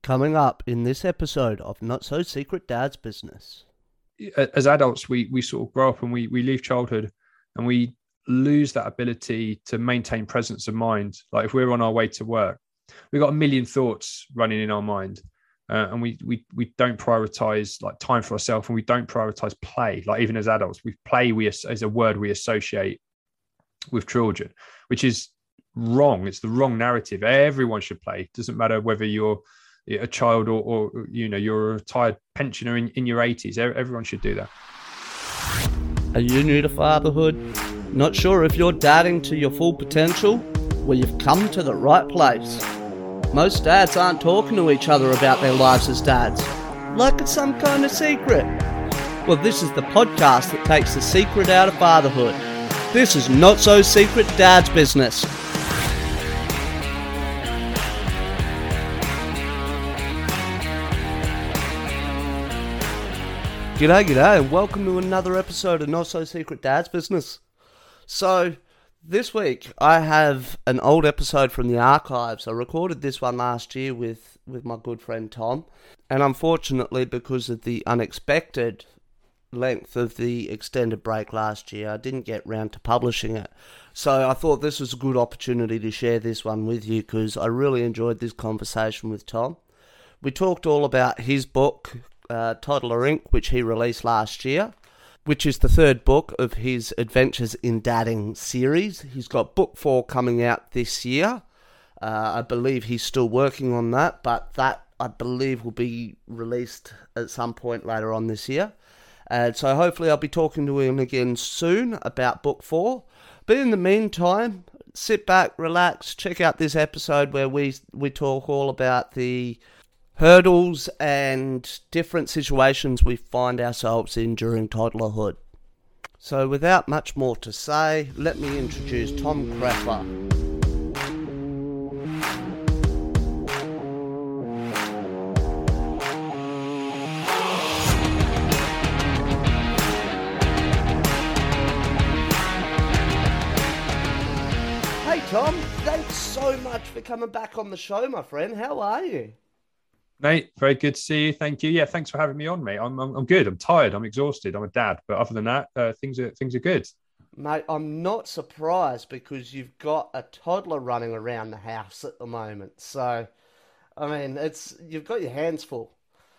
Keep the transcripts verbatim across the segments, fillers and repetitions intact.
Coming up in this episode of Not So Secret Dad's Business. As adults, we we sort of grow up and we we leave childhood and we lose that ability to maintain presence of mind. Like if we're on our way to work, we've got a million thoughts running in our mind. Uh, and we we we don't prioritize like time for ourselves, and we don't prioritize play. Like even as adults, we play we as a word we associate with children, which is wrong. It's the wrong narrative. Everyone should play. It doesn't matter whether you're a child or, or you know you're a retired pensioner in, in your eighties. Everyone should do that. Are you new to fatherhood? Not sure if you're dadding to your full potential? Well, you've come to the right place. Most dads aren't talking to each other about their lives as dads, like it's some kind of secret. Well, this is the podcast that takes the secret out of fatherhood. This is Not So Secret Dad's Business. G'day, g'day, and welcome to another episode of Not So Secret Dad's Business. So, this week I have an old episode from the archives. I recorded this one last year with, with my good friend Tom, and unfortunately, because of the unexpected length of the extended break last year, I didn't get round to publishing it. So I thought this was a good opportunity to share this one with you because I really enjoyed this conversation with Tom. We talked all about his book, Uh, Toddler Incorporated, which he released last year, which is the third book of his Adventures in Dadding series. He's got book four coming out this year. Uh, I believe he's still working on that, but that, I believe, will be released at some point later on this year. And so hopefully I'll be talking to him again soon about book four. But in the meantime, sit back, relax, check out this episode where we we talk all about the hurdles and different situations we find ourselves in during toddlerhood. So without much more to say, let me introduce Tom Creffer. Hey Tom, thanks so much for coming back on the show, my friend. How are you? Mate, very good to see you. Thank you. Yeah, thanks for having me on, mate. I'm I'm, I'm good. I'm tired. I'm exhausted. I'm a dad, but other than that, uh, things are things are good. Mate, I'm not surprised because you've got a toddler running around the house at the moment. So, I mean, it's you've got your hands full.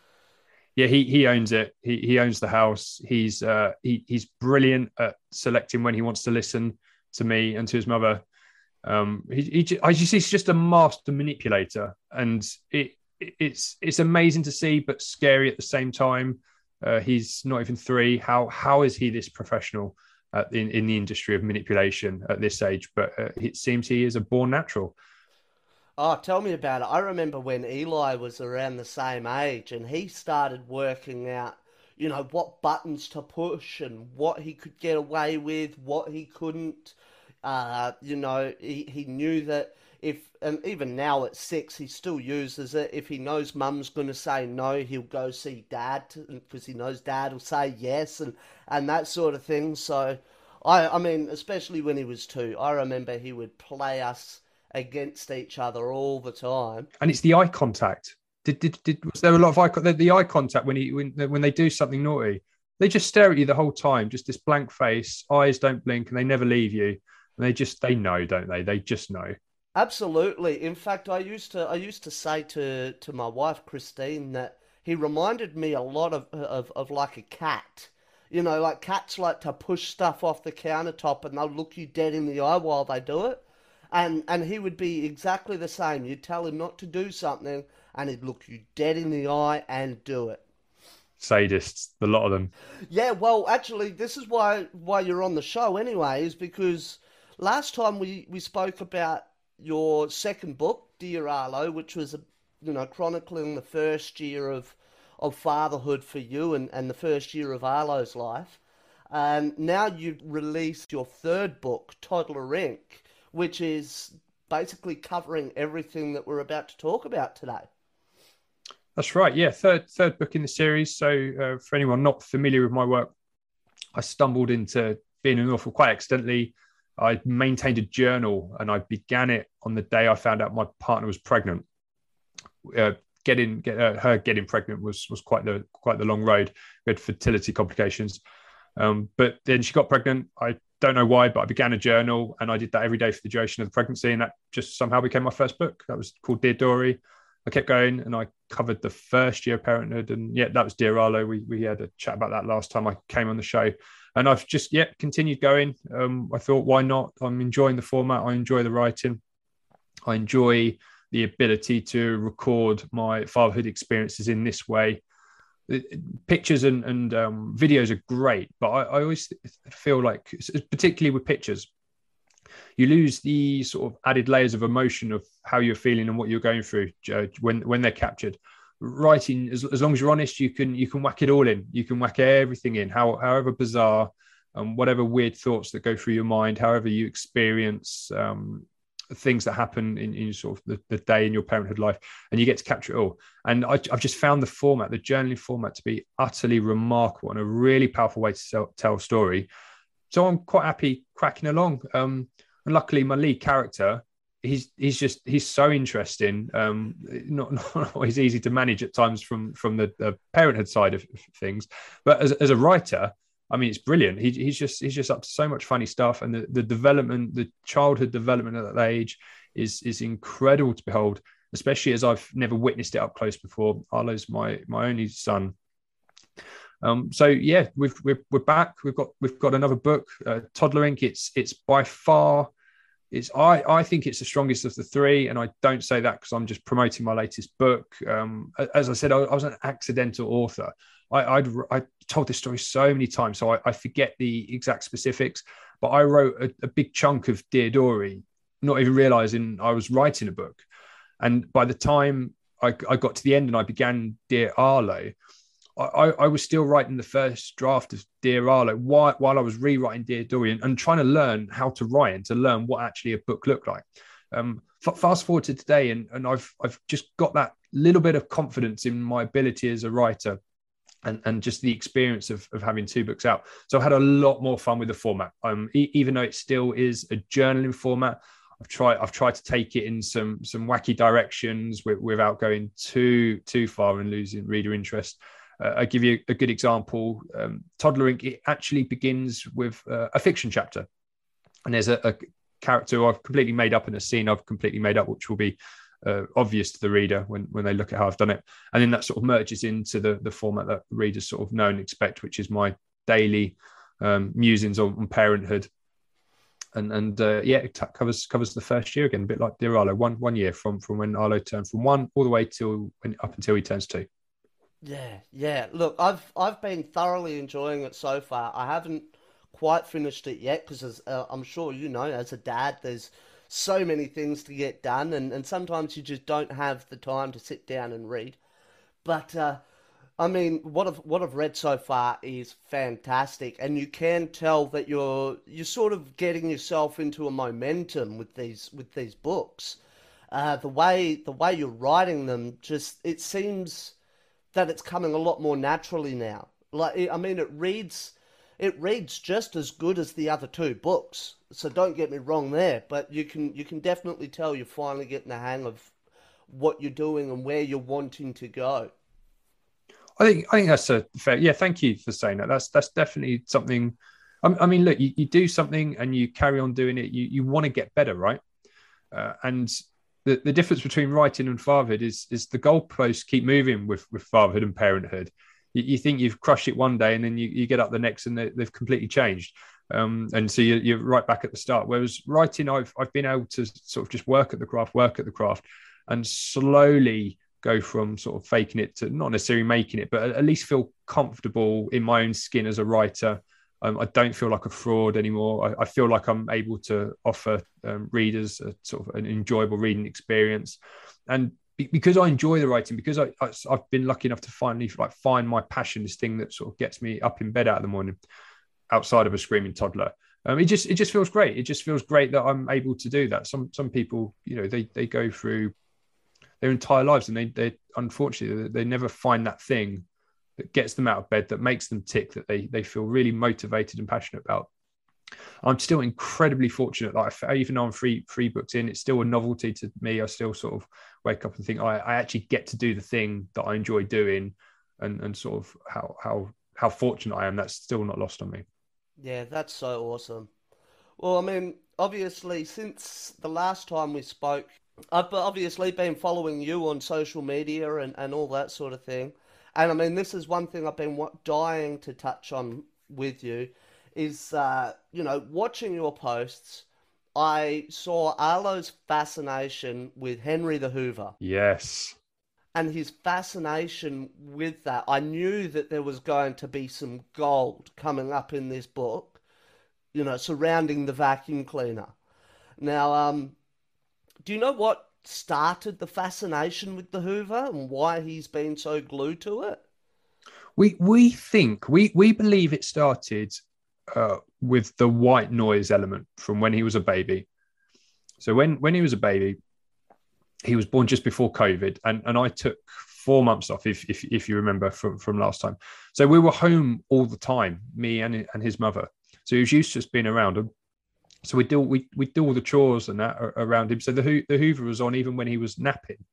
Yeah, he he owns it. He he owns the house. He's uh he he's brilliant at selecting when he wants to listen to me and to his mother. Um, he he I just he's just a master manipulator, and it. It's it's amazing to see, but scary at the same time. Uh, he's not even three. How how is he this professional uh, in in the industry of manipulation at this age? But uh, it seems he is a born natural. Oh, tell me about it. I remember when Eli was around the same age, and he started working out, you know, what buttons to push and what he could get away with, what he couldn't. Uh, you know, he he knew that. If and even now at six, he still uses it. If he knows mum's going to say no, he'll go see dad because he knows dad will say yes and, and that sort of thing. So, I I mean, especially when he was two, I remember he would play us against each other all the time. And it's the eye contact. Did did, did was there a lot of eye the, the eye contact when he when when they do something naughty? They just stare at you the whole time, just this blank face, eyes don't blink, and they never leave you. And they just they know, don't they? They just know. Absolutely. In fact, I used to I used to say to, to my wife Christine that he reminded me a lot of, of of like a cat. You know, like cats like to push stuff off the countertop and they'll look you dead in the eye while they do it. And and he would be exactly the same. You'd tell him not to do something and he'd look you dead in the eye and do it. Sadists, a lot of them. Yeah, well, actually, this is why why you're on the show anyway, is because last time we, we spoke about your second book, Dear Arlo, which was, you know, chronicling the first year of of fatherhood for you and, and the first year of Arlo's life. And now you've released your third book, Toddler Incorporated, which is basically covering everything that we're about to talk about today. That's right. Yeah, third third book in the series. So uh, for anyone not familiar with my work, I stumbled into being an author quite accidentally. I maintained a journal and I began it on the day I found out my partner was pregnant. Uh, getting get, uh, her getting pregnant was was quite the quite the long road. We had fertility complications, um, but then she got pregnant. I don't know why, but I began a journal, and I did that every day for the duration of the pregnancy, and that just somehow became my first book. That was called Dear Dory. I kept going, and I covered the first year of parenthood, and yeah, that was Dear Arlo. We we had a chat about that last time I came on the show, and I've just yeah continued going. Um, I thought, why not? I'm enjoying the format. I enjoy the writing. I enjoy the ability to record my fatherhood experiences in this way. Pictures and, and um, videos are great, but I, I always feel like, particularly with pictures, you lose the sort of added layers of emotion of how you're feeling and what you're going through uh, when when they're captured. Writing, as, as long as you're honest, you can you can whack it all in. You can whack everything in, how, however bizarre, and um, whatever weird thoughts that go through your mind, however you experience um, things that happen in, in sort of the, the day in your parenthood life, and you get to capture it all. And I, I've just found the format, the journaling format, to be utterly remarkable and a really powerful way to sell, tell a story. So I'm quite happy cracking along. Um, and luckily, my lead character, he's he's just he's so interesting. Um, not, not always easy to manage at times from from the, the parenthood side of things, but as as a writer, I mean, it's brilliant. He, he's just he's just up to so much funny stuff, and the, the development, the childhood development at that age is is incredible to behold, especially as I've never witnessed it up close before. Arlo's my my only son. Um, so yeah, we've we're, we're back. We've got we've got another book, uh, Toddler Ink. It's it's by far, it's I I think it's the strongest of the three, and I don't say that because I'm just promoting my latest book. Um, as I said, I, I was an accidental author. I, I'd I told this story so many times, so I, I forget the exact specifics. But I wrote a, a big chunk of Dear Dory, not even realizing I was writing a book. And by the time I, I got to the end and I began Dear Arlo, I, I was still writing the first draft of Dear Arlo while, while I was rewriting Dear Dory and, and trying to learn how to write and to learn what actually a book looked like. Um, f- fast forward to today, and, and I've I've just got that little bit of confidence in my ability as a writer. And, and just the experience of, of having two books out. So I've had a lot more fun with the format. Um, e- even though it still is a journaling format, I've tried I've tried to take it in some some wacky directions with, without going too too far and losing reader interest. Uh, I'll give you a good example. Um, Toddler Ink, it actually begins with uh, a fiction chapter. And there's a, a character I've completely made up and a scene I've completely made up, which will be Uh, obvious to the reader when, when they look at how I've done it. And then that sort of merges into the, the format that readers sort of know and expect, which is my daily um, musings on, on parenthood. And and uh, yeah, it t- covers covers the first year again, a bit like Dear Arlo, one one year from from when Arlo turned from one all the way till when, up until he turns two. Yeah, yeah. Look, I've I've been thoroughly enjoying it so far. I haven't quite finished it yet because, uh, I'm sure you know, as a dad, there's so many things to get done, and, and sometimes you just don't have the time to sit down and read. But uh, I mean, what I've what I've read so far is fantastic, and you can tell that you're you're sort of getting yourself into a momentum with these with these books. Uh, the way the way you're writing them, just it seems that it's coming a lot more naturally now. Like, I mean, it reads it reads just as good as the other two books. So don't get me wrong there, but you can you can definitely tell you're finally getting the hang of what you're doing and where you're wanting to go. I think I think that's a fair. Yeah, thank you for saying that. That's that's definitely something. I, I mean, look, you, you do something and you carry on doing it. You you want to get better, right? Uh, and the, the difference between writing and fatherhood is is the goalposts keep moving with with fatherhood and parenthood. You, you think you've crushed it one day, and then you, you get up the next, and they, they've completely changed. Um, and so you're, you're right back at the start. Whereas writing, I've I've been able to sort of just work at the craft, work at the craft, and slowly go from sort of faking it to not necessarily making it, but at least feel comfortable in my own skin as a writer. Um, I don't feel like a fraud anymore. I, I feel like I'm able to offer um, readers a sort of an enjoyable reading experience. And be, because I enjoy the writing, because I, I, I've been lucky enough to finally like find my passion, this thing that sort of gets me up in bed out of the morning, outside of a screaming toddler. Um, it just it just feels great. It just feels great that I'm able to do that. Some some people, you know, they they go through their entire lives, and they they unfortunately they never find that thing that gets them out of bed, that makes them tick, that they they feel really motivated and passionate about. I'm still incredibly fortunate that I, even though I'm three three books in, it's still a novelty to me. I still sort of wake up and think I, I actually get to do the thing that I enjoy doing, and and sort of how how how fortunate I am. That's still not lost on me. Yeah, that's so awesome. Well, I mean, obviously, since the last time we spoke, I've obviously been following you on social media and, and all that sort of thing. And I mean, this is one thing I've been wa- dying to touch on with you is, uh, you know, watching your posts. I saw Arlo's fascination with Henry the Hoover Yes. and his fascination with that. I knew that there was going to be some gold coming up in this book, you know, surrounding the vacuum cleaner. Now, um, do you know what started the fascination with the Hoover and why he's been so glued to it? We we think we we believe it started uh, with the white noise element from when he was a baby. So when when he was a baby, he was born just before COVID, and and I took four months off, if if if you remember from from last time. So we were home all the time, me and and his mother. So he was used to just being around him. So we do we we do all the chores and that around him. So the the Hoover was on even when he was napping.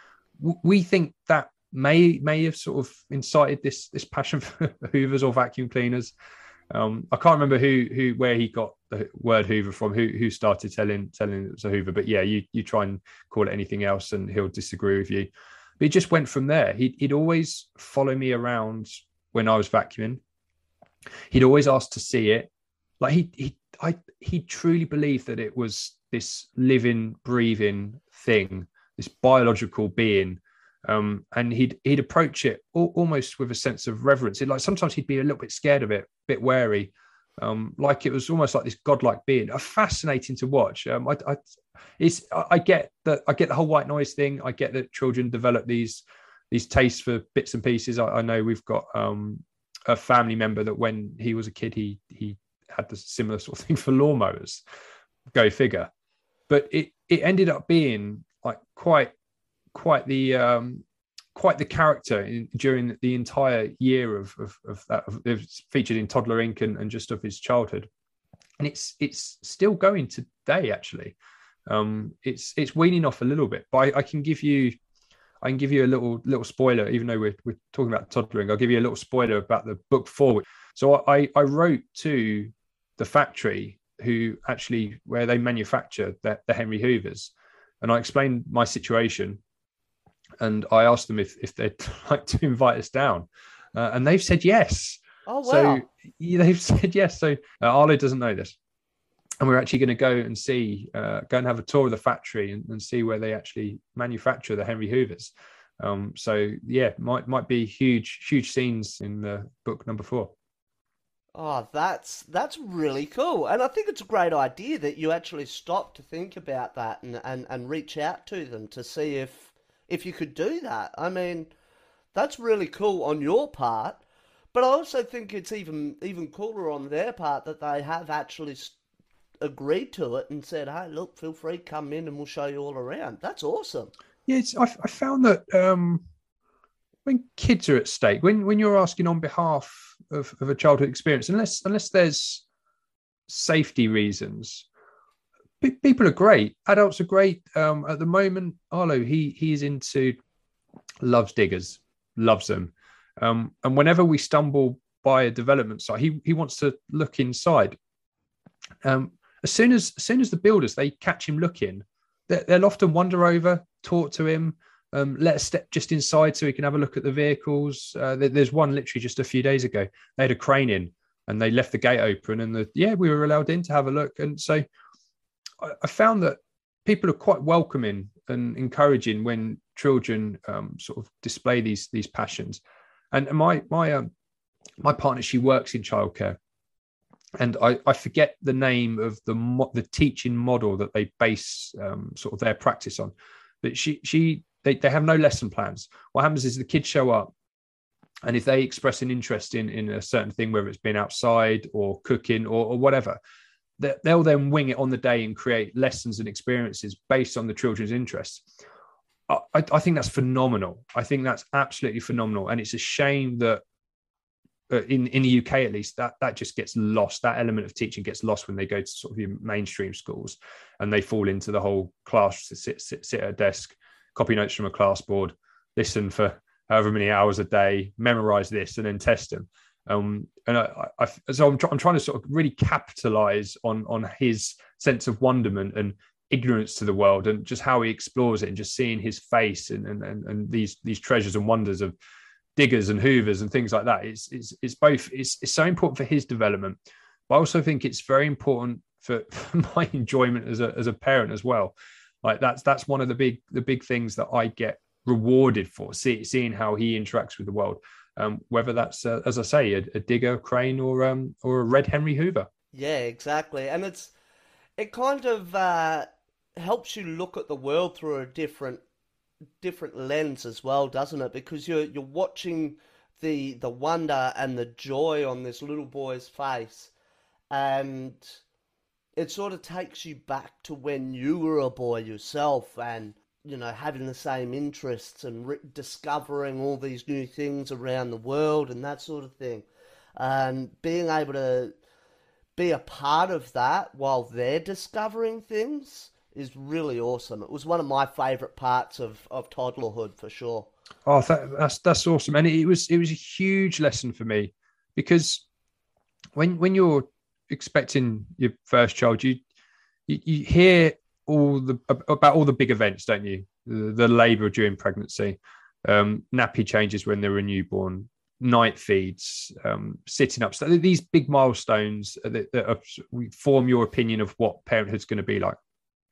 We think that may may have sort of incited this this passion for Hoovers or vacuum cleaners. Um, I can't remember who who where he got the word Hoover from, who who started telling telling it was a Hoover. But yeah, you you try and call it anything else, and he'll disagree with you. But he just went from there. He'd he'd always follow me around when I was vacuuming. He'd always ask to see it. Like he he I he truly believed that it was this living, breathing thing, this biological being. Um, and he'd he'd approach it al- almost with a sense of reverence. It, like sometimes he'd be a little bit scared of it, a bit wary, um, like it was almost like this godlike being. A fascinating to watch. Um, I, I, it's I get that I get the whole white noise thing. I get that children develop these these tastes for bits and pieces. I, I know we've got um, a family member that when he was a kid, he he had the similar sort of thing for lawnmowers. Go figure. But it it ended up being like quite quite the um, quite the character in, during the entire year of of, of that. Of, it was featured in Toddler Incorporated and, and just of his childhood, and it's it's still going today. Actually, um, it's it's weaning off a little bit, but I, I can give you I can give you a little little spoiler. Even though we're we're talking about toddlering, I'll give you a little spoiler about the book forward. So I I wrote to the factory who actually where they manufacture the, the Henry Hoovers, and I explained my situation. And I asked them if, if they'd like to invite us down. Uh, and they've said yes. Oh, wow. So yeah, they've said yes. So uh, Arlo doesn't know this. And we're actually going to go and see, uh, go and have a tour of the factory and, and see where they actually manufacture the Henry Hoovers. Um, so yeah, might might be huge, huge scenes in the book number four. Oh, that's that's really cool. And I think it's a great idea that you actually stop to think about that and, and, and reach out to them to see if if you could do that. I mean, that's really cool on your part, but I also think it's even even cooler on their part that they have actually agreed to it and said, "Hey, look, feel free, come in, and we'll show you all around." That's awesome. Yeah, it's, I, I found that um, when kids are at stake, when when you're asking on behalf of, of a childhood experience, unless unless there's safety reasons, people are great. Adults are great. Um, at the moment, Arlo, he he's into loves diggers, loves them. Um, and whenever we stumble by a development site, he he wants to look inside. Um, as soon as as soon as the builders they catch him looking, they, they'll often wander over, talk to him, um, let us step just inside so he can have a look at the vehicles. Uh, there, there's one literally just a few days ago. They had a crane in and they left the gate open, and the yeah we were allowed in to have a look. And so I found that people are quite welcoming and encouraging when children um, sort of display these these passions. And my my um, my partner, she works in childcare, and I, I forget the name of the mo- the teaching model that they base um, sort of their practice on. But she she they, they have no lesson plans. What happens is the kids show up, and if they express an interest in in a certain thing, whether it's being outside or cooking or, or whatever, they'll then wing it on the day and create lessons and experiences based on the children's interests. I, I think that's phenomenal. I think that's absolutely phenomenal. And it's a shame that uh, in in the U K at least, that that just gets lost. That element of teaching gets lost when they go to sort of your mainstream schools, and they fall into the whole class, sit sit, sit at a desk, copy notes from a class board, listen for however many hours a day, memorize this, and then test them. Um, and I, I, so I'm, try, I'm trying to sort of really capitalize on on his sense of wonderment and ignorance to the world, and just how he explores it, and just seeing his face and and and, and these these treasures and wonders of diggers and hoovers and things like that. It's it's, it's both it's, it's so important for his development, but I also think it's very important for, for my enjoyment as a as a parent as well. Like that's that's one of the big the big things that I get rewarded for, see, seeing how he interacts with the world. Um, whether that's, uh, as I say, a, a digger, crane, or um, or a red Henry Hoover. Yeah, exactly. And it's it kind of uh, helps you look at the world through a different different lens as well, doesn't it? Because you're you're watching the the wonder and the joy on this little boy's face, and it sort of takes you back to when you were a boy yourself, and you know, having the same interests and re- discovering all these new things around the world and that sort of thing. And being able to be a part of that while they're discovering things is really awesome. It was one of my favourite parts of, of toddlerhood for sure. Oh, that, that's that's awesome. And it was it was a huge lesson for me, because when when you're expecting your first child, you you, you hear all the about all the big events, don't you? The, the labour during pregnancy, um, nappy changes when they're a newborn, night feeds, um, sitting up. So these big milestones that, that are, form your opinion of what parenthood's going to be like.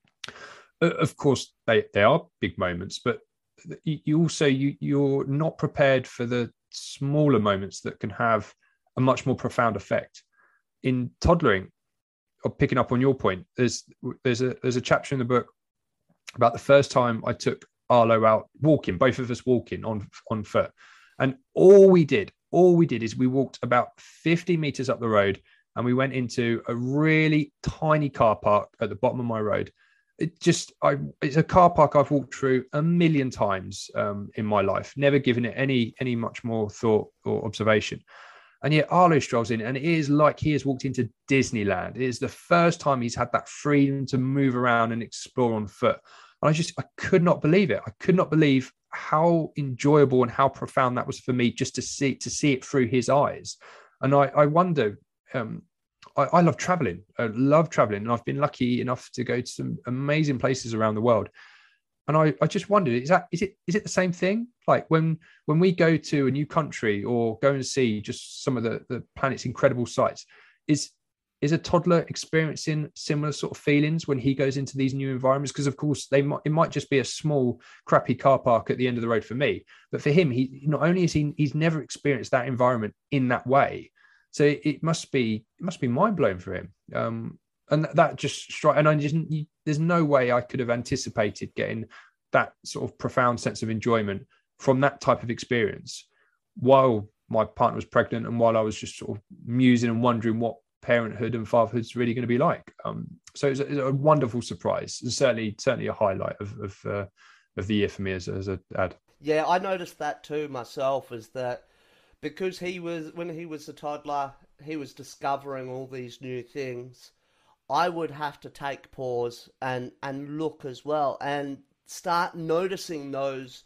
Of course, they, they are big moments, but you also you you're not prepared for the smaller moments that can have a much more profound effect. In toddlering, or picking up on your point, there's there's a there's a chapter in the book about the first time I took Arlo out walking, both of us walking on on foot, and all we did, all we did is we walked about fifty meters up the road, and we went into a really tiny car park at the bottom of my road. It just, I it's a car park I've walked through a million times um, in my life, never given it any any much more thought or observation. And yet Arlo strolls in, and it is like he has walked into Disneyland. It is the first time he's had that freedom to move around and explore on foot. And I just, I could not believe it. I could not believe how enjoyable and how profound that was for me, just to see to see it through his eyes. And I, I wonder, um, I, I love traveling. I love traveling, and I've been lucky enough to go to some amazing places around the world. And I, I just wondered, is that is it is it the same thing? Like when when we go to a new country or go and see just some of the, the planet's incredible sights, is is a toddler experiencing similar sort of feelings when he goes into these new environments? Because of course they might it might just be a small crappy car park at the end of the road for me, but for him, he not only is he he's never experienced that environment in that way, so it, it must be it must be mind blowing for him. Um, And that just struck, and I just, there's no way I could have anticipated getting that sort of profound sense of enjoyment from that type of experience while my partner was pregnant, and while I was just sort of musing and wondering what parenthood and fatherhood's really going to be like. Um, so it's a, it's a wonderful surprise, and certainly, certainly a highlight of of, uh, of the year for me as, as a dad. Yeah, I noticed that too myself, is that because he was, when he was a toddler, he was discovering all these new things. I would have to take pause and, and look as well, and start noticing those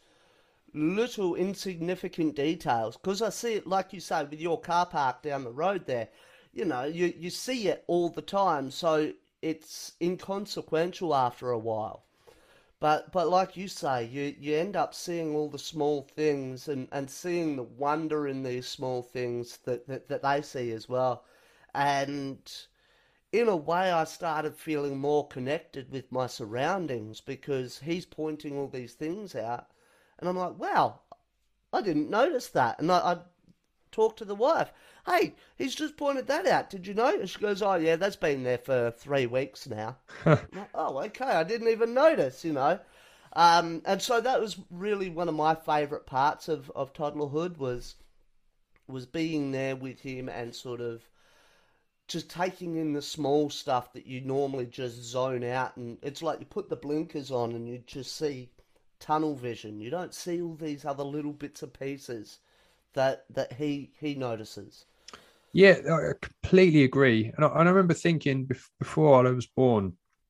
little insignificant details. Because I see it, like you say, with your car park down the road there, you know, you, you see it all the time, so it's inconsequential after a while. But but like you say, you, you end up seeing all the small things, and, and seeing the wonder in these small things that, that, that they see as well. And in a way, I started feeling more connected with my surroundings, because he's pointing all these things out, and I'm like, wow, I didn't notice that. And I, I talked to the wife, hey, he's just pointed that out, did you know? And she goes, oh yeah, that's been there for three weeks now. I'm like, oh, okay, I didn't even notice, you know. Um, and so that was really one of my favourite parts of, of toddlerhood, was was being there with him, and sort of just taking in the small stuff that you normally just zone out. And it's like you put the blinkers on and you just see tunnel vision. You don't see all these other little bits and pieces that that he he notices. Yeah, I completely agree. And I, and I remember thinking before I was born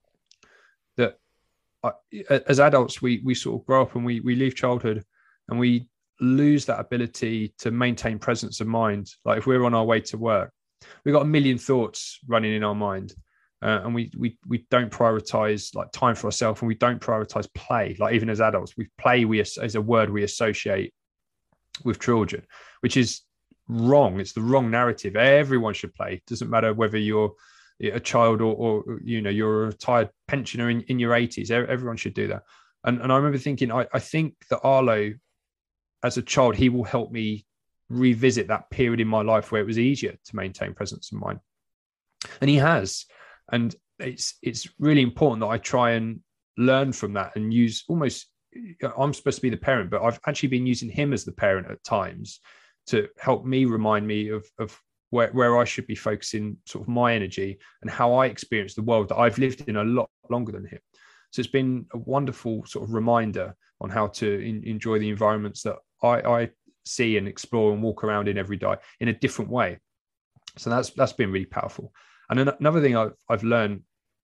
that I, as adults, we we sort of grow up and we we leave childhood and we lose that ability to maintain presence of mind. Like if we're on our way to work, we've got a million thoughts running in our mind. Uh, and we we we don't prioritize like time for ourselves, and we don't prioritize play. Like even as adults, we play we as a word we associate with children, which is wrong. It's the wrong narrative. Everyone should play. It doesn't matter whether you're a child or, or you know you're a retired pensioner in, in your eighties. Everyone should do that. And and I remember thinking, I, I think that Arlo, as a child, he will help me revisit that period in my life where it was easier to maintain presence of mind, and he has. And it's it's really important that I try and learn from that and use almost, I'm supposed to be the parent, but I've actually been using him as the parent at times to help me remind me of, of where, where I should be focusing sort of my energy and how I experience the world that I've lived in a lot longer than him. So it's been a wonderful sort of reminder on how to in, enjoy the environments that I, I see and explore and walk around in every day in a different way. So that's that's been really powerful. And another thing I've, I've learned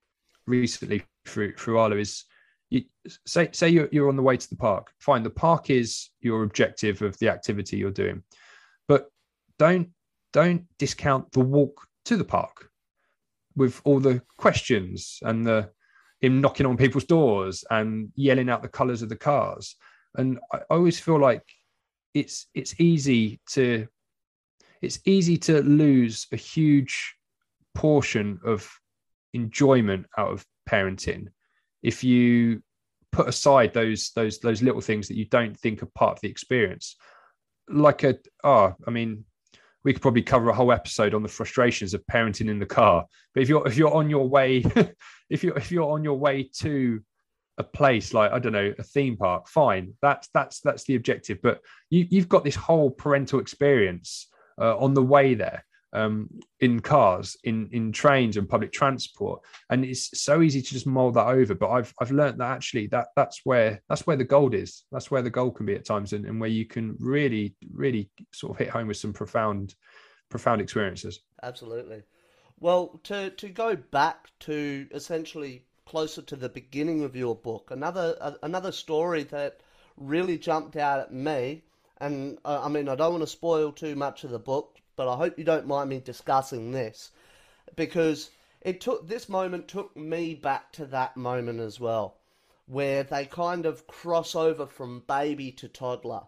recently through through Arlo is, you, say say you're, you're on the way to the park. Fine, the park is your objective of the activity you're doing, but don't don't discount the walk to the park with all the questions and the him knocking on people's doors and yelling out the colours of the cars. And I, I always feel like it's it's easy to it's easy to lose a huge portion of enjoyment out of parenting if you put aside those those those little things that you don't think are part of the experience. Like a oh I mean we could probably cover a whole episode on the frustrations of parenting in the car, but if you're if you're on your way if you're if you're on your way to a place like, I don't know, a theme park, fine, that's that's that's the objective, but you, you've got this whole parental experience uh, on the way there. Um, in cars, in in trains and public transport, and it's so easy to just mull that over. But I've I've learned that actually that that's where that's where the gold is. That's where the gold can be at times, and, and where you can really really sort of hit home with some profound profound experiences. Absolutely. Well, to to go back to essentially closer to the beginning of your book, another uh, another story that really jumped out at me, and uh, I mean I don't want to spoil too much of the book, but I hope you don't mind me discussing this, because it took this moment took me back to that moment as well, where they kind of cross over from baby to toddler.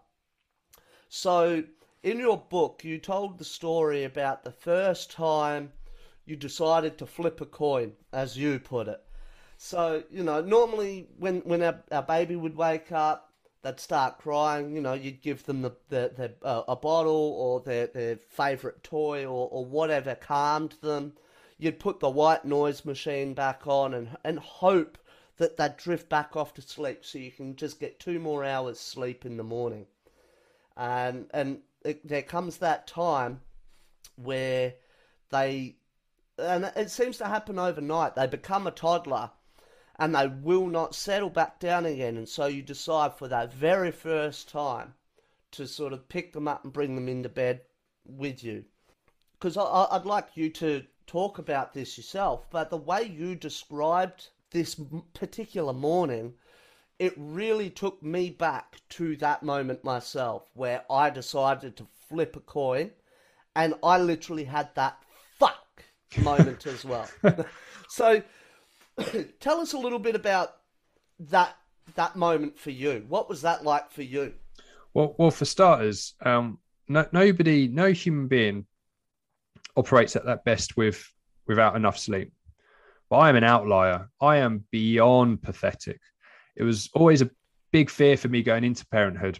So in your book, you told the story about the first time you decided to flip a coin, as you put it. So, you know, normally when, when our, our baby would wake up, they'd start crying, you know, you'd give them the, the, the uh, a bottle or their, their favourite toy or, or whatever calmed them. You'd put the white noise machine back on and and hope that they'd drift back off to sleep so you can just get two more hours sleep in the morning. And, and it, there comes that time where they, and it seems to happen overnight, they become a toddler and they will not settle back down again. And so you decide for that very first time to sort of pick them up and bring them into bed with you. Because I'd like you to talk about this yourself, but the way you described this particular morning, it really took me back to that moment myself where I decided to flip a coin, and I literally had that fuck moment as well. So tell us a little bit about that that moment for you. What was that like for you? Well, well, for starters, um, no, nobody, no human being operates at that best with without enough sleep. But I am an outlier. I am beyond pathetic. It was always a big fear for me going into parenthood.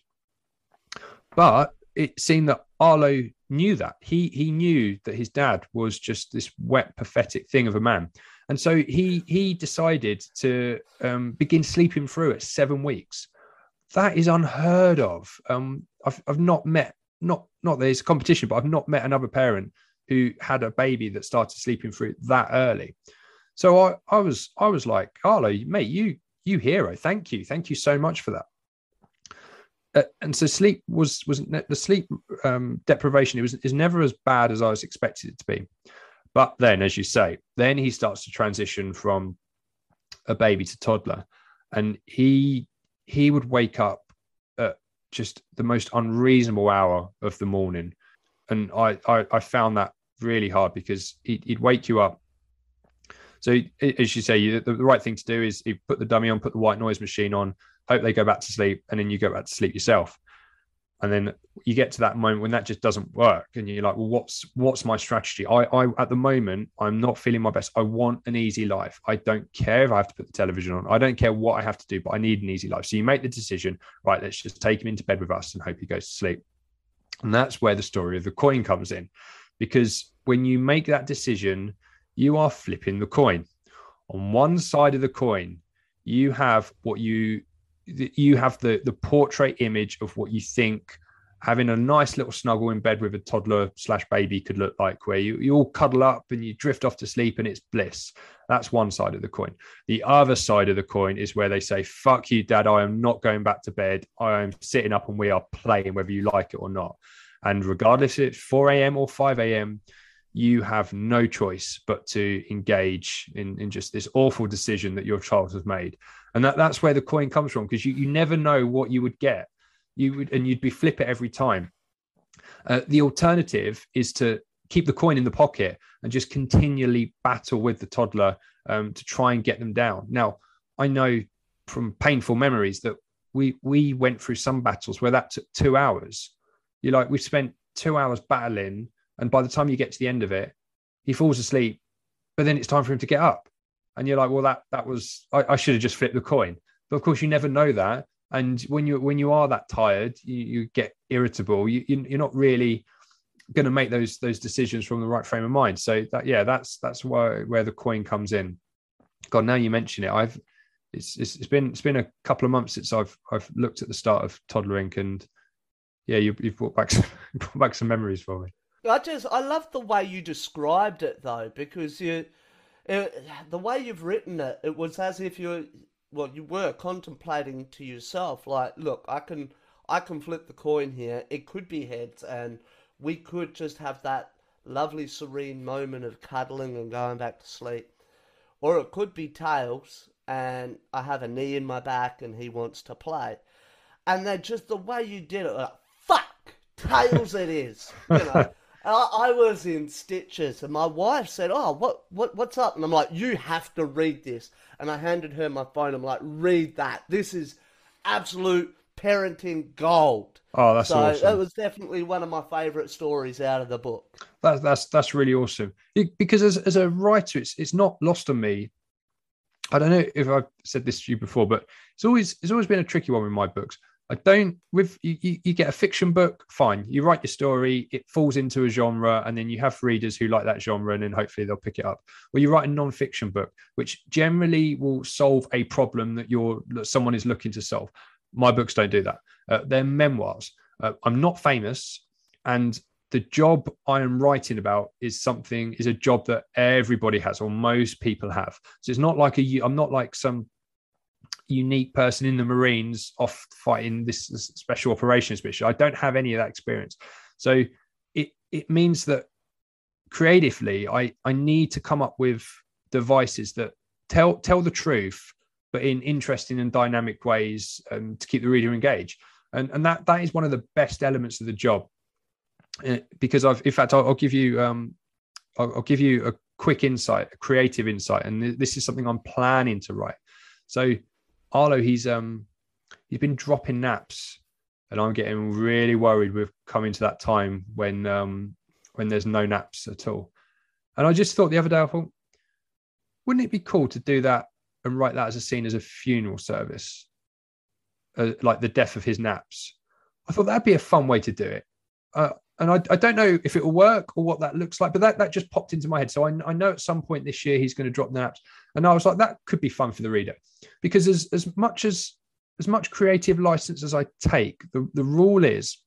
But it seemed that Arlo knew that. He he knew that his dad was just this wet, pathetic thing of a man. And so he he decided to um, begin sleeping through at seven weeks. That is unheard of. Um, I've I've not met not not that it's a competition, but I've not met another parent who had a baby that started sleeping through that early. So I I was I was like, Arlo, mate, you you hero. Thank you, thank you so much for that. Uh, and so sleep was was the sleep um, deprivation, it was is never as bad as I was expected it to be. But then, as you say, then he starts to transition from a baby to toddler, and he he would wake up at just the most unreasonable hour of the morning, and I I, I found that really hard because he'd, he'd wake you up. So as you say, the, the right thing to do is you put the dummy on, put the white noise machine on, hope they go back to sleep, and then you go back to sleep yourself. And then you get to that moment when that just doesn't work, and you're like, well, what's what's my strategy? I, I at the moment, I'm not feeling my best. I want an easy life. I don't care if I have to put the television on. I don't care what I have to do, but I need an easy life. So you make the decision, right, let's just take him into bed with us and hope he goes to sleep. And that's where the story of the coin comes in. Because when you make that decision, you are flipping the coin. On one side of the coin, you have what you you have the the portrait image of what you think having a nice little snuggle in bed with a toddler slash baby could look like, where you, you all cuddle up and you drift off to sleep and it's bliss. That's one side of the coin. The other side of the coin is where they say, fuck you, dad, I am not going back to bed. I am sitting up and we are playing whether you like it or not. And regardless if it's four a.m. or five a.m., you have no choice but to engage in, in just this awful decision that your child has made. And that, that's where the coin comes from, because you, you never know what you would get. You would, and you'd be flip it every time. Uh, the alternative is to keep the coin in the pocket and just continually battle with the toddler um, to try and get them down. Now, I know from painful memories that we we went through some battles where that took two hours. You're like, we've spent two hours battling, and by the time you get to the end of it, he falls asleep, but then it's time for him to get up. And you're like, well, that that was, I, I should have just flipped the coin. But of course, you never know that. And when you when you are that tired, you, you get irritable. You, you, you're not really going to make those those decisions from the right frame of mind. So that yeah, that's that's why where the coin comes in. God, now you mention it, I've it's it's, it's been it's been a couple of months since I've I've looked at the start of Toddler Incorporated. And yeah, you, you've brought back some, brought back some memories for me. I just I love the way you described it though, because you it, the way you've written it, it was as if you well you were contemplating to yourself, like, look, I can I can flip the coin here. It could be heads, and we could just have that lovely serene moment of cuddling and going back to sleep, or it could be tails, and I have a knee in my back and he wants to play, and then just the way you did it, like, fuck tails, it is, you know. I, I was in stitches, and my wife said, oh, what, what, what's up? And I'm like, you have to read this. And I handed her my phone. I'm like, read that. This is absolute parenting gold. Oh, that's so awesome. That was definitely one of my favourite stories out of the book. That's that's that's really awesome. It, because as as a writer, it's it's not lost on me. I don't know if I've said this to you before, but it's always it's always been a tricky one with my books. I don't, with you, you, you get a fiction book, fine. You write your story, it falls into a genre, and then you have readers who like that genre, and then hopefully they'll pick it up. Or you write a non-fiction book, which generally will solve a problem that you're that someone is looking to solve. My books don't do that. Uh, they're memoirs. Uh, I'm not famous, and the job I am writing about is something, is a job that everybody has, or most people have. So it's not like a, I'm not like some unique person in the Marines off fighting this, this special operations mission. I don't have any of that experience. So it it means that creatively, I, I need to come up with devices that tell tell the truth, but in interesting and dynamic ways, um, to keep the reader engaged. And, and that that is one of the best elements of the job. Uh, because I've, in fact, I'll, I'll give you um, I'll, I'll give you a quick insight, a creative insight, and this is something I'm planning to write. So Arlo, he's um he's been dropping naps, and I'm getting really worried with coming to that time when um when there's no naps at all. And I just thought the other day, I thought, wouldn't it be cool to do that and write that as a scene as a funeral service, uh, like the death of his naps? I thought that'd be a fun way to do it. Uh, and I, I don't know if it will work or what that looks like, but that, that just popped into my head. So I, I know at some point this year he's going to drop naps. And I was like, that could be fun for the reader. Because as, as much as as much creative license as I take, the, the rule is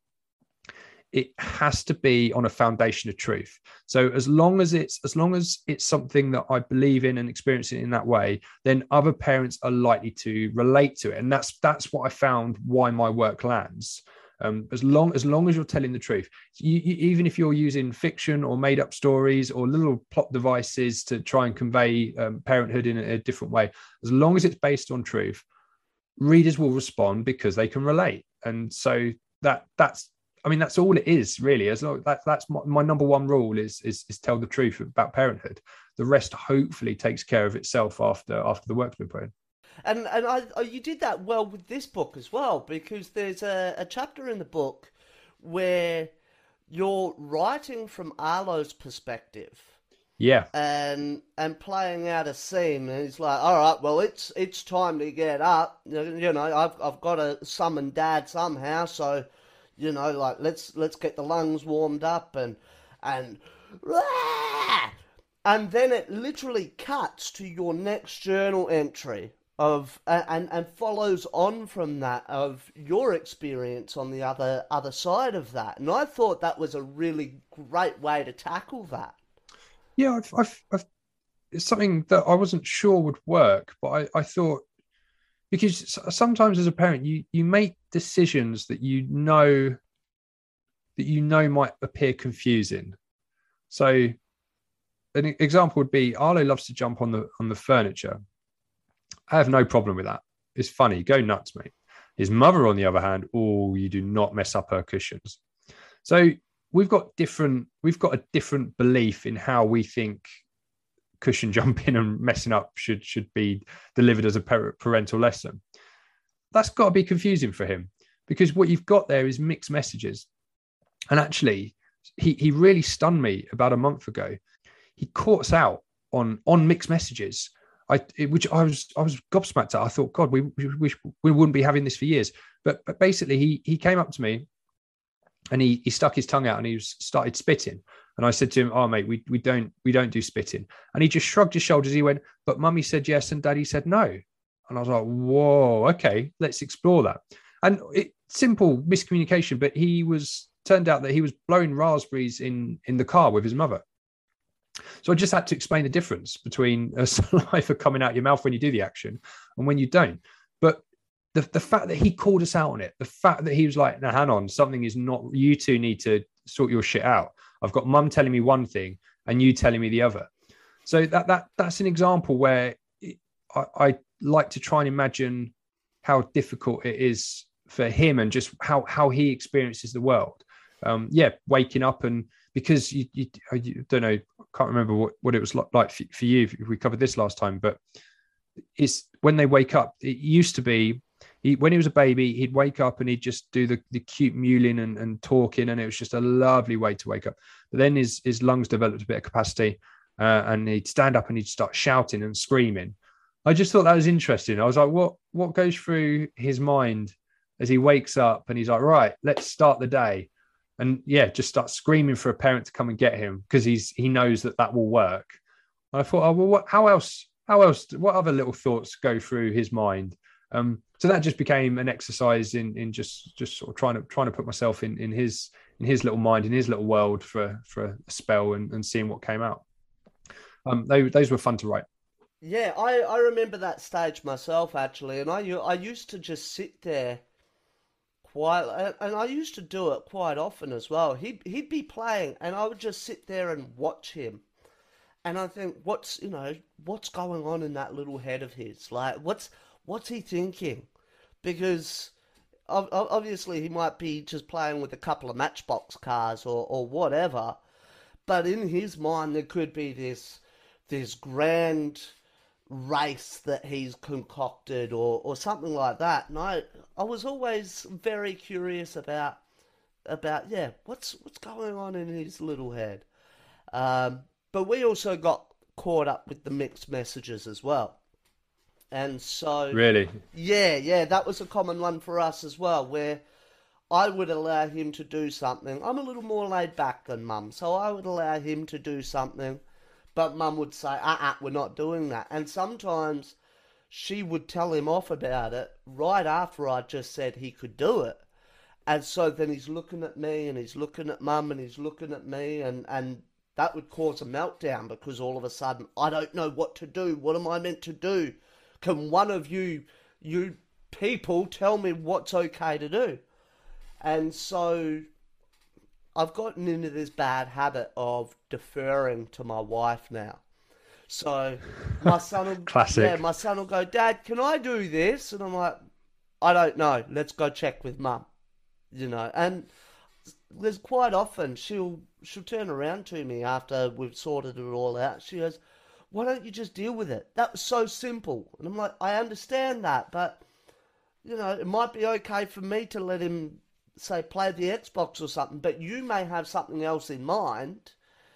it has to be on a foundation of truth. So as long as it's as long as it's something that I believe in and experience it in that way, then other parents are likely to relate to it. And that's that's what I found why my work lands. Um, as long as long as you're telling the truth, you, you, even if you're using fiction or made up stories or little plot devices to try and convey um, parenthood in a, a different way, as long as it's based on truth, readers will respond because they can relate. And so that that's, I mean, that's all it is really. As long that that's my, my number one rule is, is is tell the truth about parenthood. The rest hopefully takes care of itself after after the work's been put in. And and I, I you did that well with this book as well, because there's a, a chapter in the book where you're writing from Arlo's perspective. Yeah. And and playing out a scene, and he's like, all right, well, it's it's time to get up. You know, I've I've got to summon Dad somehow, so you know, like let's let's get the lungs warmed up and and and then it literally cuts to your next journal entry of and and follows on from that of your experience on the other other side of that. And I thought that was a really great way to tackle that. Yeah, I've, I've, I've, it's something that I wasn't sure would work, but I, I thought, because sometimes as a parent, you you make decisions that you know that you know might appear confusing. So, an example would be Arlo loves to jump on the on the furniture. I have no problem with that. It's funny, go nuts, mate. His mother, on the other hand, oh, you do not mess up her cushions. So we've got different, we've got a different belief in how we think cushion jumping and messing up should should be delivered as a parental lesson. That's got to be confusing for him, because what you've got there is mixed messages. And actually, he he really stunned me about a month ago. He caught us out on on mixed messages. I, which I was, I was gobsmacked at. I thought, God, we, we, we wouldn't be having this for years. But, but basically, he, he came up to me, and he, he stuck his tongue out, and he was, started spitting. And I said to him, "Oh, mate, we, we don't, we don't do spitting." And he just shrugged his shoulders. He went, "But Mummy said yes, and Daddy said no." And I was like, "Whoa, okay, let's explore that." And it, simple miscommunication, but he was turned out that he was blowing raspberries in in the car with his mother. So I just had to explain the difference between a saliva coming out your mouth when you do the action and when you don't. But the, the fact that he called us out on it, the fact that he was like, "No, hang on, something is not, you two need to sort your shit out. I've got Mum telling me one thing and you telling me the other." So that that that's an example where it, I, I like to try and imagine how difficult it is for him and just how, how he experiences the world. Um, yeah, waking up, and because you, you, you don't know, can't remember what, what it was like for, for you. We covered this last time, but it's when they wake up. It used to be he, when he was a baby, he'd wake up and he'd just do the, the cute mewling and, and talking, and it was just a lovely way to wake up. But then his his lungs developed a bit of capacity, uh, and he'd stand up and he'd start shouting and screaming. I just thought that was interesting. I was like, what what goes through his mind as he wakes up and he's like, right, let's start the day. And yeah, just start screaming for a parent to come and get him because he's he knows that that will work. And I thought, oh well, what, how else? How else? What other little thoughts go through his mind? Um, so that just became an exercise in in just just sort of trying to trying to put myself in in his in his little mind, in his little world for for a spell, and, and seeing what came out. Um, they, those were fun to write. Yeah, I I remember that stage myself actually, and I I used to just sit there. Quite, and I used to do it quite often as well. He'd he'd be playing, and I would just sit there and watch him, and I think, what's you know what's going on in that little head of his? Like, what's what's he thinking? Because obviously he might be just playing with a couple of Matchbox cars or or whatever, but in his mind there could be this this grand race that he's concocted or, or something like that. And I I was always very curious about about yeah, what's what's going on in his little head. Um, but we also got caught up with the mixed messages as well. And so really, yeah, yeah, that was a common one for us as well, where I would allow him to do something. I'm a little more laid back than Mum, so I would allow him to do something. But Mum would say, uh-uh, we're not doing that. And sometimes she would tell him off about it right after I just said he could do it. And so then he's looking at me and he's looking at Mum and he's looking at me, and, and that would cause a meltdown because all of a sudden, I don't know what to do. What am I meant to do? Can one of you, you people tell me what's okay to do? And so I've gotten into this bad habit of deferring to my wife now. So my son will, yeah, Classic. my son will go, Dad, can I do this? And I'm like, I don't know. Let's go check with Mum. You know, and there's quite often she'll she'll turn around to me after we've sorted it all out. She goes, "Why don't you just deal with it? That was so simple." And I'm like, I understand that, but you know, it might be okay for me to let him say play the Xbox or something, but you may have something else in mind,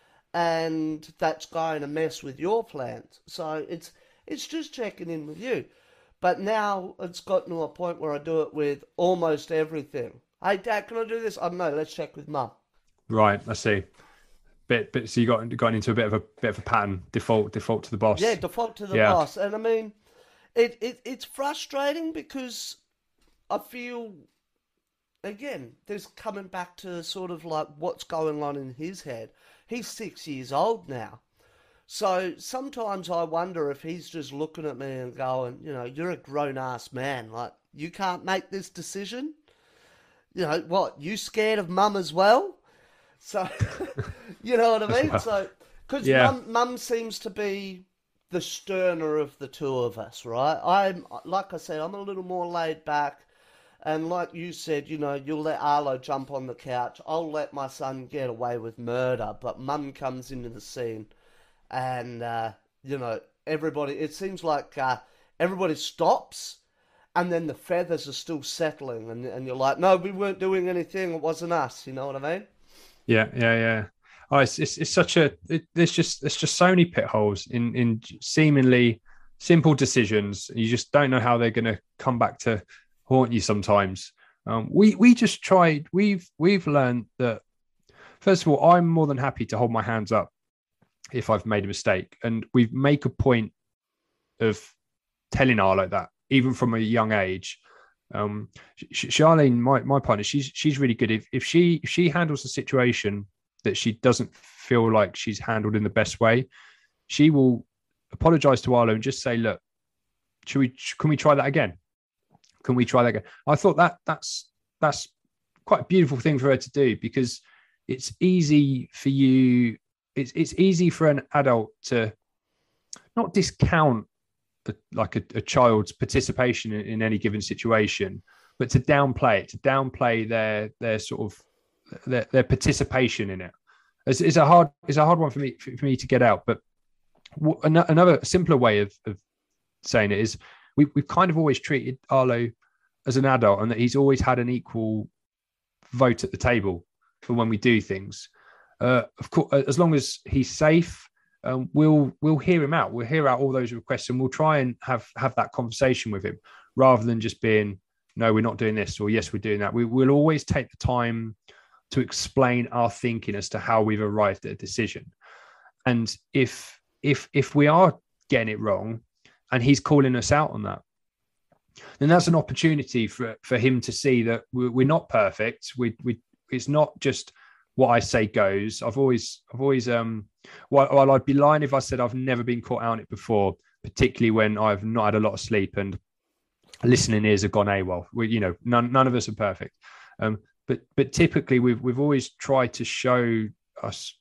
and that's going to mess with your plans. So it's it's just checking in with you. But now it's gotten to a point where I do it with almost everything. Hey, Dad, can I do this? I don't know. Let's check with Mum. Right, I see. Bit, bit. So you got got into a bit of a bit of a pattern. Default, default to the Yeah, boss. default to the Yeah, boss. And I mean, it, it it's frustrating because I feel, again, there's coming back to sort of like what's going on in his head. He's six years old now. So sometimes I wonder if he's just looking at me and going, you know, you're a grown ass man. Like, you can't make this decision. You know, what, you scared of mum as well? So, you know what I mean? well, So, because yeah, mum, mum seems to be the sterner of the two of us, right? I'm, like I said, I'm a little more laid back. And like you said, you know, you'll let Arlo jump on the couch. I'll let my son get away with murder. But mum comes into the scene and, uh, you know, everybody, it seems like uh, everybody stops and then the feathers are still settling, and and you're like, no, we weren't doing anything. It wasn't us. You know what I mean? yeah, yeah, yeah. Oh, it's it's, it's such a. It, there's just there's just so many pit holes in in seemingly simple decisions. You just don't know how they're going to come back to haunt you sometimes. Um, we we just tried. We've we've learned that first of all, I'm more than happy to hold my hands up if I've made a mistake, and we make a point of telling Arlo that even from a young age. Um, Charlene, my, my partner, she's she's really good. If if she if she handles a situation that she doesn't feel like she's handled in the best way, she will apologize to Arlo and just say, "Look, should we can we try that again? Can we try that again?" I thought that that's that's quite a beautiful thing for her to do, because it's easy for you. It's it's easy for an adult to not discount the, like a, a child's participation in, in any given situation, but to downplay it, to downplay their their sort of their, their participation in it. It's, it's a hard it's a hard one for me for, for me to get out. But w- another simpler way of, of saying it is we we've kind of always treated Arlo as an adult, and that he's always had an equal vote at the table for when we do things. Uh, of course, as long as he's safe, um, we'll we'll hear him out. We'll hear out all those requests, and we'll try and have have that conversation with him, rather than just being, no, we're not doing this, or yes, we're doing that. We will always take the time to explain our thinking as to how we've arrived at a decision. And if if if we are getting it wrong, and he's calling us out on that, then that's an opportunity for for him to see that we're, we're not perfect. We we it's not just what I say goes. I've always, I've always, um, while, while I'd be lying if I said I've never been caught out on it before, particularly when I've not had a lot of sleep and listening ears have gone AWOL. We, you know, none, none of us are perfect. Um, but, but typically we've, we've always tried to show us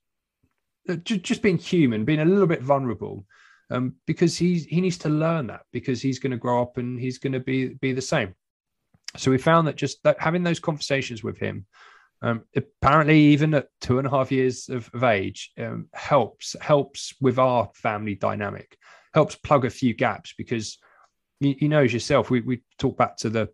just, just being human, being a little bit vulnerable, um, because he's, he needs to learn that, because he's going to grow up and he's going to be, be the same. So we found that just that having those conversations with him, Um, apparently, even at two and a half years of, of age, um, helps helps with our family dynamic, helps plug a few gaps, because you, you know as yourself, we we talk back to the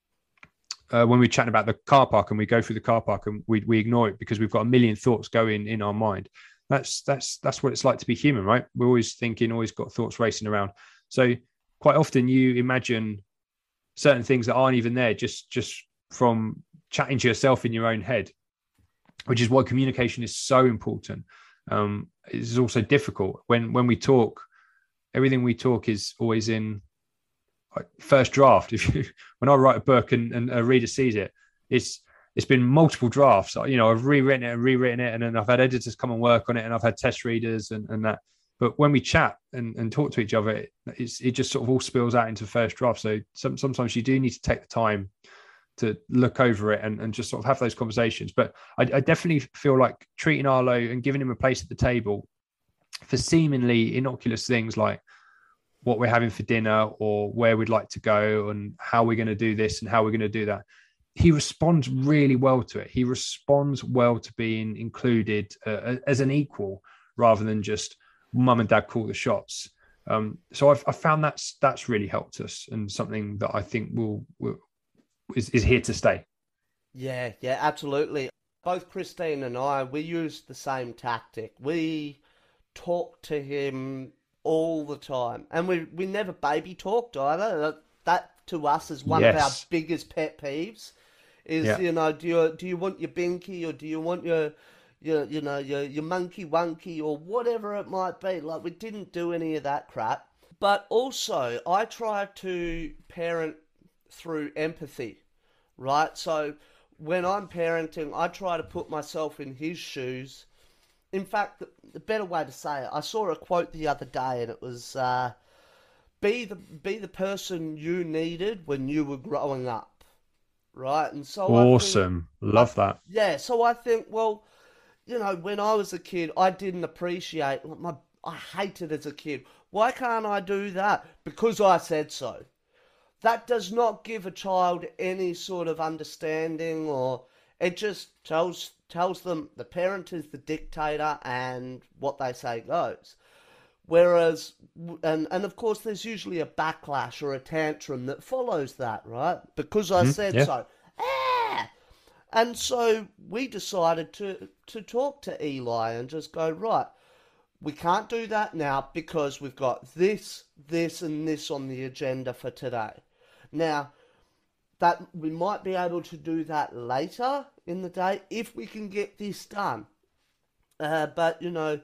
uh, when we're chatting about the car park, and we go through the car park and we we ignore it because we've got a million thoughts going in our mind. That's that's that's what it's like to be human, right? We're always thinking, always got thoughts racing around. So quite often you imagine certain things that aren't even there, just just from chatting to yourself in your own head, which is why communication is so important. Um, it's also difficult when when we talk. Everything we talk is always in like first draft. If you, when I write a book and, and a reader sees it, it's it's been multiple drafts. You know, I've rewritten it and rewritten it, and then I've had editors come and work on it, and I've had test readers and, and that. But when we chat and, and talk to each other, it, it's, it just sort of all spills out into first draft. So some, sometimes you do need to take the time to look over it and, and just sort of have those conversations. But I, I definitely feel like treating Arlo and giving him a place at the table for seemingly innocuous things like what we're having for dinner or where we'd like to go and how we're going to do this and how we're going to do that. He responds really well to it. He responds well to being included uh, as an equal rather than just mum and dad call the shots. Um, so I've, I've found that's that's really helped us and something that I think will, will is, is here to stay. Yeah, yeah, absolutely. Both Christine and I, we used the same tactic. We talked to him all the time, and we we never baby talked either. That, that to us is one yes. of our biggest pet peeves. Is yeah. you know, do you do you want your binky or do you want your your you know your your monkey wonky or whatever it might be? Like, we didn't do any of that crap. But also, I try to parent through empathy, right? So when I'm parenting, I try to put myself in his shoes. In fact, the, the better way to say it, I saw a quote the other day, and it was, uh, "Be the be the person you needed when you were growing up," right? And so awesome, I think, love I, that. Yeah, so I think, well, you know, when I was a kid, I didn't appreciate my. I hated as a kid. Why can't I do that? Because I said so. That does not give a child any sort of understanding, or it just tells tells them the parent is the dictator and what they say goes. Whereas, and, and of course, there's usually a backlash or a tantrum that follows that, right? Because I mm-hmm, said yeah. so. Ah! And so we decided to, to talk to Eli and just go, right, we can't do that now because we've got this, this, and this on the agenda for today. Now, that we might be able to do that later in the day if we can get this done. Uh, but, you know,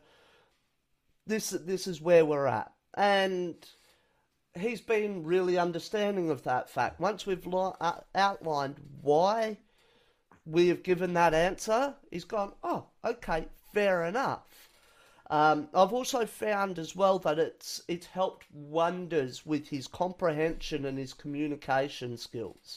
this this is where we're at. And he's been really understanding of that fact. Once we've lo- uh, outlined why we have given that answer, he's gone, oh, okay, fair enough. Um, I've also found as well that it's it's helped wonders with his comprehension and his communication skills,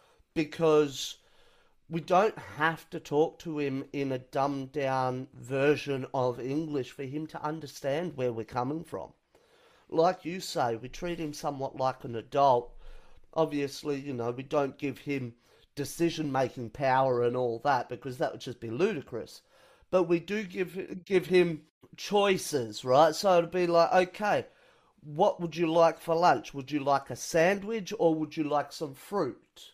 because we don't have to talk to him in a dumbed down version of English for him to understand where we're coming from. Like you say, we treat him somewhat like an adult. Obviously, you know, we don't give him decision-making power and all that, because that would just be ludicrous. But we do give give him choices, right? So it'd be like, okay, what would you like for lunch? Would you like a sandwich or would you like some fruit?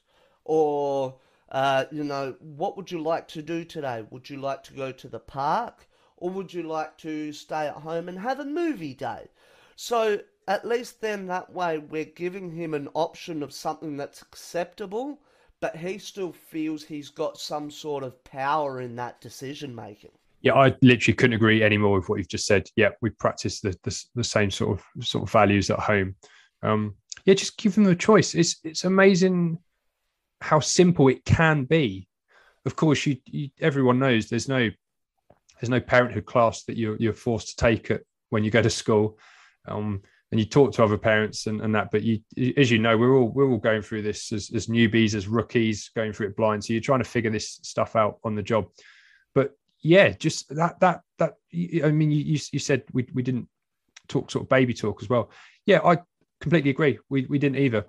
Or, uh, you know, what would you like to do today? Would you like to go to the park or would you like to stay at home and have a movie day? So at least then that way we're giving him an option of something that's acceptable, but he still feels he's got some sort of power in that decision making. Yeah, I literally couldn't agree any more with what you've just said. Yeah, we practice the the, the same sort of sort of values at home. Um, yeah, just give them a choice. It's it's amazing how simple it can be. Of course, you, you everyone knows there's no there's no parenthood class that you're you're forced to take it when you go to school. Um, and you talk to other parents and, and that, but you, as you know, we're all we're all going through this as, as newbies, as rookies, going through it blind. So you're trying to figure this stuff out on the job. But yeah, just that that that. I mean, you you said we we didn't talk sort of baby talk as well. Yeah, I completely agree. We we didn't either.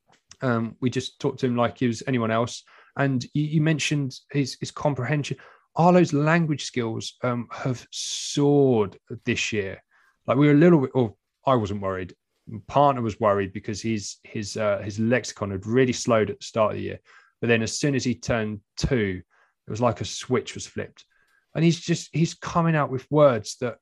Um, we just talked to him like he was anyone else. And you, you mentioned his his comprehension. Arlo's language skills um, have soared this year. Like we were a little bit, or I wasn't worried. My partner was worried because his his uh, his lexicon had really slowed at the start of the year. But then as soon as he turned two, it was like a switch was flipped. And he's just, he's coming out with words that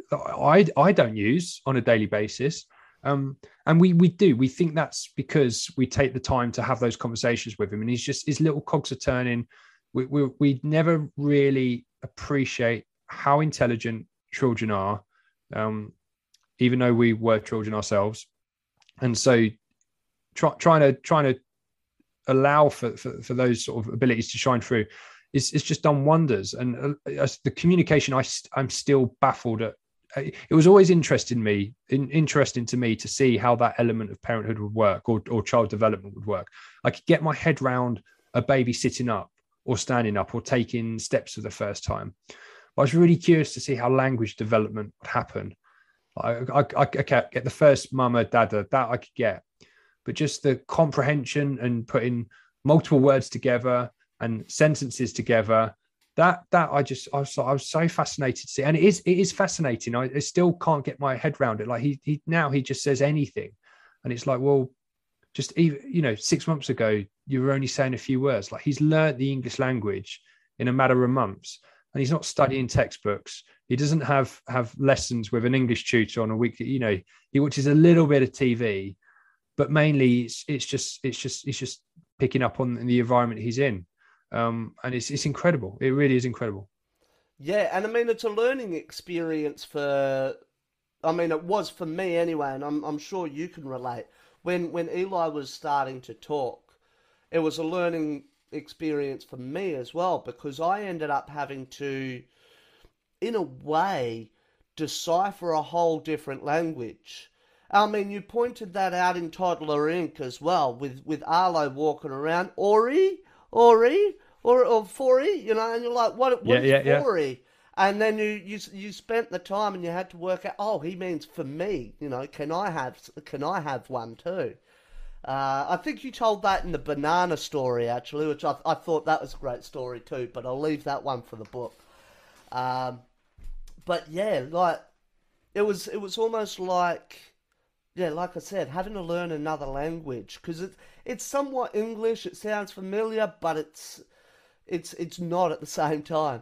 I, I don't use on a daily basis. Um, and we we do. We think that's because we take the time to have those conversations with him. And he's just, his little cogs are turning. We, we, we never really appreciate how intelligent children are, um, even though we were children ourselves. And so try, trying to trying to allow for, for, for those sort of abilities to shine through It's, it's just done wonders. And uh, the communication, I, I'm still baffled at. It was always interesting me, in, interesting to me to see how that element of parenthood would work, or, or child development would work. I could get my head round a baby sitting up or standing up or taking steps for the first time. But I was really curious to see how language development would happen. I, I, I, I get the first mama, dada, that I could get, but just the comprehension and putting multiple words together and sentences together, that that I just I was I was so fascinated to see, and it is it is fascinating. I, I still can't get my head around it. Like he he now he just says anything, and it's like, well, just even you know six months ago you were only saying a few words. Like he's learned the English language in a matter of months, and he's not studying textbooks. He doesn't have have lessons with an English tutor on a weekly. You know, he watches a little bit of T V, but mainly it's it's just it's just it's just picking up on the environment he's in. Um, and it's it's incredible. It really is incredible. Yeah, and I mean it's a learning experience for. I mean, it was for me anyway, and I'm I'm sure you can relate. When when Eli was starting to talk, it was a learning experience for me as well because I ended up having to, in a way, decipher a whole different language. I mean, you pointed that out in Toddler Incorporated as well, with with Arlo walking around, Ori. Ori or or Fori, you know, and you're like, what? What yeah, is yeah, Fori? Yeah. And then you, you you spent the time and you had to work out. Oh, he means for me. You know, can I have can I have one too? Uh, I think you told that in the banana story actually, which I I thought that was a great story too. But I'll leave that one for the book. Um, but yeah, like it was it was almost like. Yeah, like I said, having to learn another language because it's it's somewhat English. It sounds familiar, but it's it's it's not at the same time.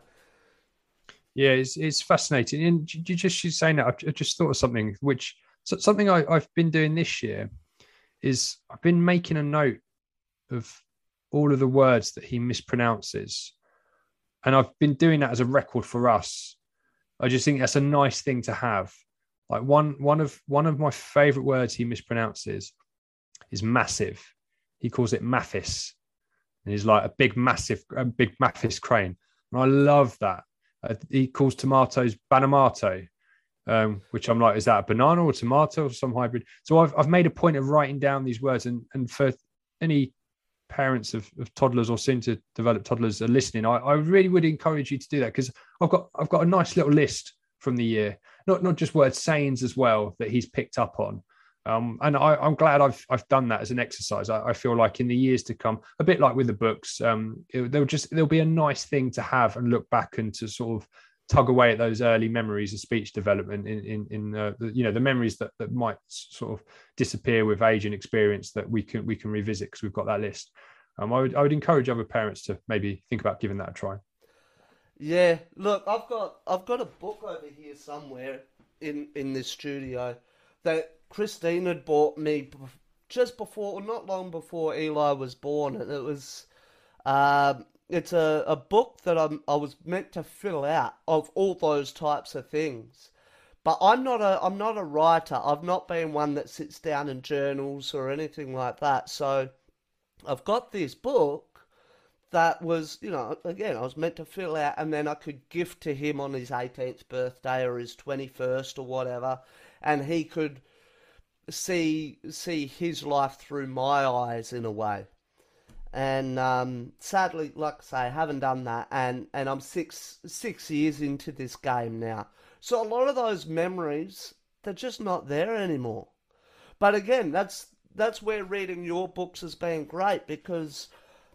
Yeah, it's it's fascinating. And you just she's saying that I just thought of something which something I, I've been doing this year is I've been making a note of all of the words that he mispronounces, and I've been doing that as a record for us. I just think that's a nice thing to have. Like one one of one of my favorite words he mispronounces is massive. He calls it mathis, and he's like a big massive, a big mathis crane. And I love that. Uh, he calls tomatoes banamato, um, which I'm like, is that a banana or a tomato or some hybrid? So I've I've made a point of writing down these words, and and for any parents of, of toddlers or soon to develop toddlers are listening, I, I really would encourage you to do that because I've got I've got a nice little list from the year. Not not just word sayings as well that he's picked up on. Um, and I, I'm glad I've I've done that as an exercise. I, I feel like in the years to come, a bit like with the books, um, it, they'll just there'll be a nice thing to have and look back and to sort of tug away at those early memories of speech development in in, in uh, the, you know the memories that, that might sort of disappear with age and experience that we can we can revisit because we've got that list. Um, I would I would encourage other parents to maybe think about giving that a try. Yeah, look, I've got I've got a book over here somewhere in in this studio that Christine had bought me just before, not long before Eli was born, and it was um, it's a, a book that I'm I was meant to fill out of all those types of things. But I'm not a I'm not a writer. I've not been one that sits down and journals or anything like that. So I've got this book that was, you know, again, I was meant to fill out and then I could gift to him on his eighteenth birthday or his twenty-first or whatever, and he could see see his life through my eyes in a way. And um, sadly, like I say, I haven't done that, and, and I'm six six years into this game now. So a lot of those memories, they're just not there anymore. But again, that's that's where reading your books has been great because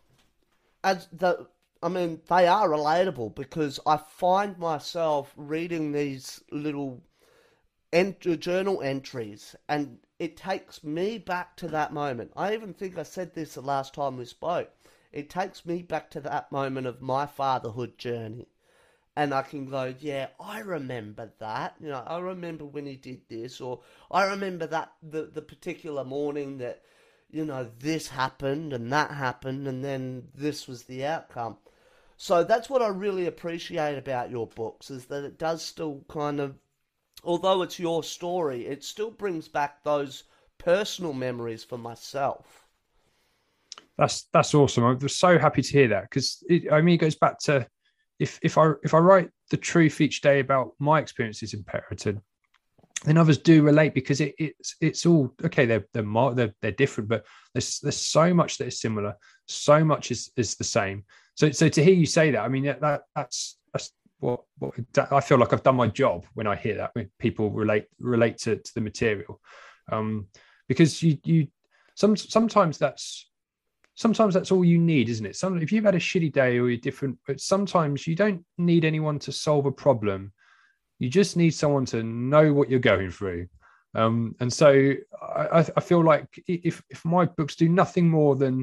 as the I mean, they are relatable because I find myself reading these little ent- journal entries and it takes me back to that moment. I even think I said this the last time we spoke. It takes me back to that moment of my fatherhood journey. And I can go, yeah, I remember that. You know, I remember when he did this, or I remember that the, the particular morning that, you know, this happened and that happened and then this was the outcome. So that's what I really appreciate about your books, is that it does still kind of, although it's your story, it still brings back those personal memories for myself. That's that's awesome. I was so happy to hear that because I mean it goes back to if if I if I write the truth each day about my experiences in parenthood, then others do relate because it, it's it's all okay. They're they're mar- they're they're different, but there's there's so much that is similar, so much is is the same. So so to hear you say that, I mean that, that that's that's what, what I feel like I've done my job when I hear that, when people relate relate to, to the material, um, because you you some sometimes that's sometimes that's all you need, isn't it? Some if you've had a shitty day or you're different, but sometimes you don't need anyone to solve a problem. You just need someone to know what you're going through. Um, and so I, I feel like if, if my books do nothing more than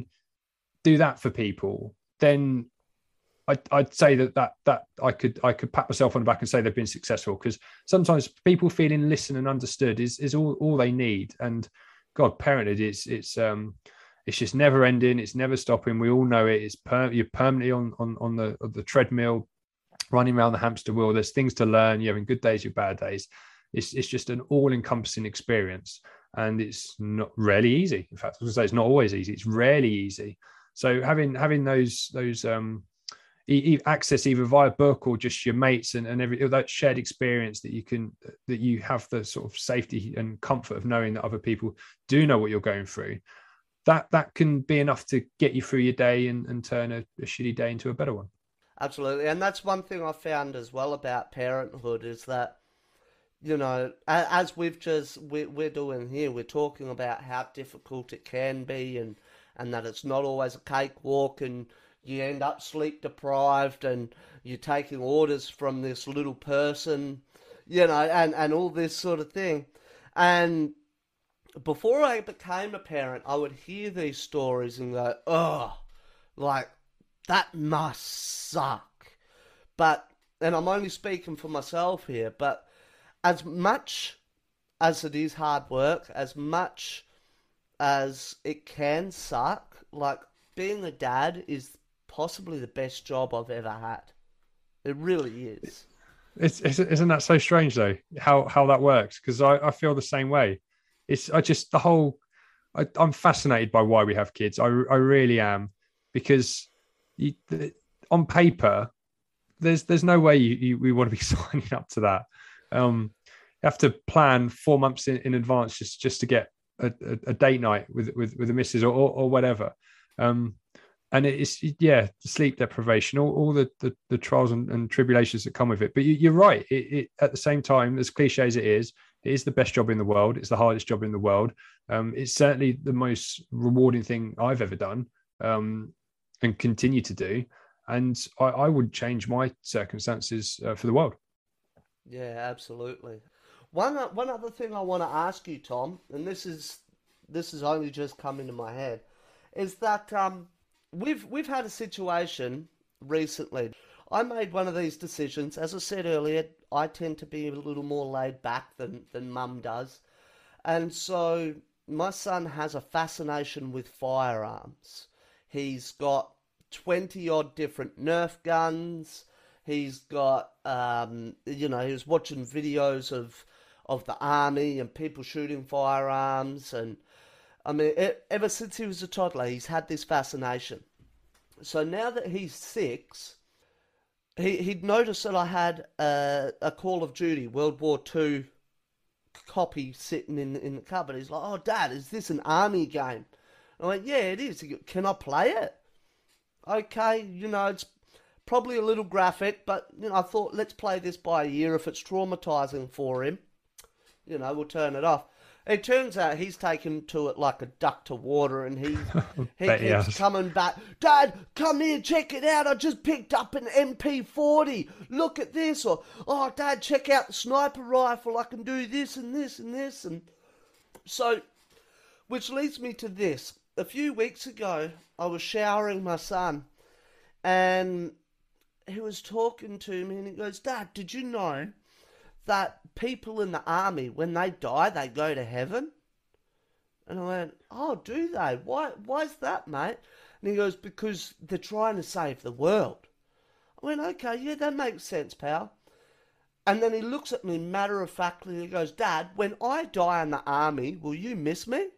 do that for people, then I'd, I'd say that, that that I could I could pat myself on the back and say they've been successful, because sometimes people feeling listened and understood is is all, all they need. And God, parenthood is it's um it's just never ending. It's never stopping. We all know it. It's per, you're permanently on on on the on the treadmill, running around the hamster wheel. There's things to learn. You're having good days, your bad days. It's it's just an all-encompassing experience, and it's not really easy. In fact, I was gonna say it's not always easy. It's rarely easy. So having having those those um e- access either via book or just your mates and, and every that shared experience that you can that you have the sort of safety and comfort of knowing that other people do know what you're going through. That that can be enough to get you through your day and, and turn a, a shitty day into a better one. Absolutely, and that's one thing I found as well about parenthood is that, you know, as we've just we're doing here, we're talking about how difficult it can be, and and that it's not always a cakewalk, and you end up sleep deprived, and you're taking orders from this little person, you know, and and all this sort of thing. And before I became a parent, I would hear these stories and go, oh, like, that must suck. But, and I'm only speaking for myself here, but as much as it is hard work, as much as it can suck, like, being a dad is possibly the best job I've ever had. It really is. It's, it's isn't that so strange though? How how that works? Because I, I feel the same way. It's I just the whole. I, I'm fascinated by why we have kids. I I really am, because you, on paper, there's there's no way you, you we want to be signing up to that. Um, you have to plan four months in, in advance just just to get a, a, a date night with with with the missus or or, or whatever. Um, and it's yeah, the sleep deprivation, all, all the, the the trials and, and tribulations that come with it. But you, you're right. It, it at the same time, as cliche as it is, it is the best job in the world. It's the hardest job in the world. Um, it's certainly the most rewarding thing I've ever done. Um, and continue to do, and I, I would change my circumstances uh, for the world. Yeah, absolutely. One one other thing I want to ask you, Tom, and this is this has only just come into my head, is that um we've we've had a situation recently. I made one of these decisions. As I said earlier, I tend to be a little more laid back than than Mum does, and so my son has a fascination with firearms. He's got twenty odd different Nerf guns. He's got, um, you know, he was watching videos of of the army and people shooting firearms. And I mean, it, ever since he was a toddler, he's had this fascination. So now that he's six, he, he'd noticed that I had a, a Call of Duty World War Two copy sitting in, in the cupboard. He's like, oh, Dad, is this an army game? I went, yeah, it is. He goes, can I play it? Okay, you know, it's probably a little graphic, but, you know, I thought, let's play this by ear. If it's traumatizing for him, you know, we'll turn it off. It turns out he's taken to it like a duck to water, and he he keeps yes. coming back. Dad, come here, check it out. I just picked up an M P forty. Look at this. Or, oh, Dad, check out the sniper rifle. I can do this and this and this. And so, which leads me to this. A few weeks ago, I was showering my son, and he was talking to me, and he goes, Dad, did you know that people in the army, when they die, they go to heaven? And I went, oh, do they? Why, why's that, mate? And he goes, because they're trying to save the world. I went, okay, yeah, that makes sense, pal. And then he looks at me matter-of-factly, and he goes, Dad, when I die in the army, will you miss me?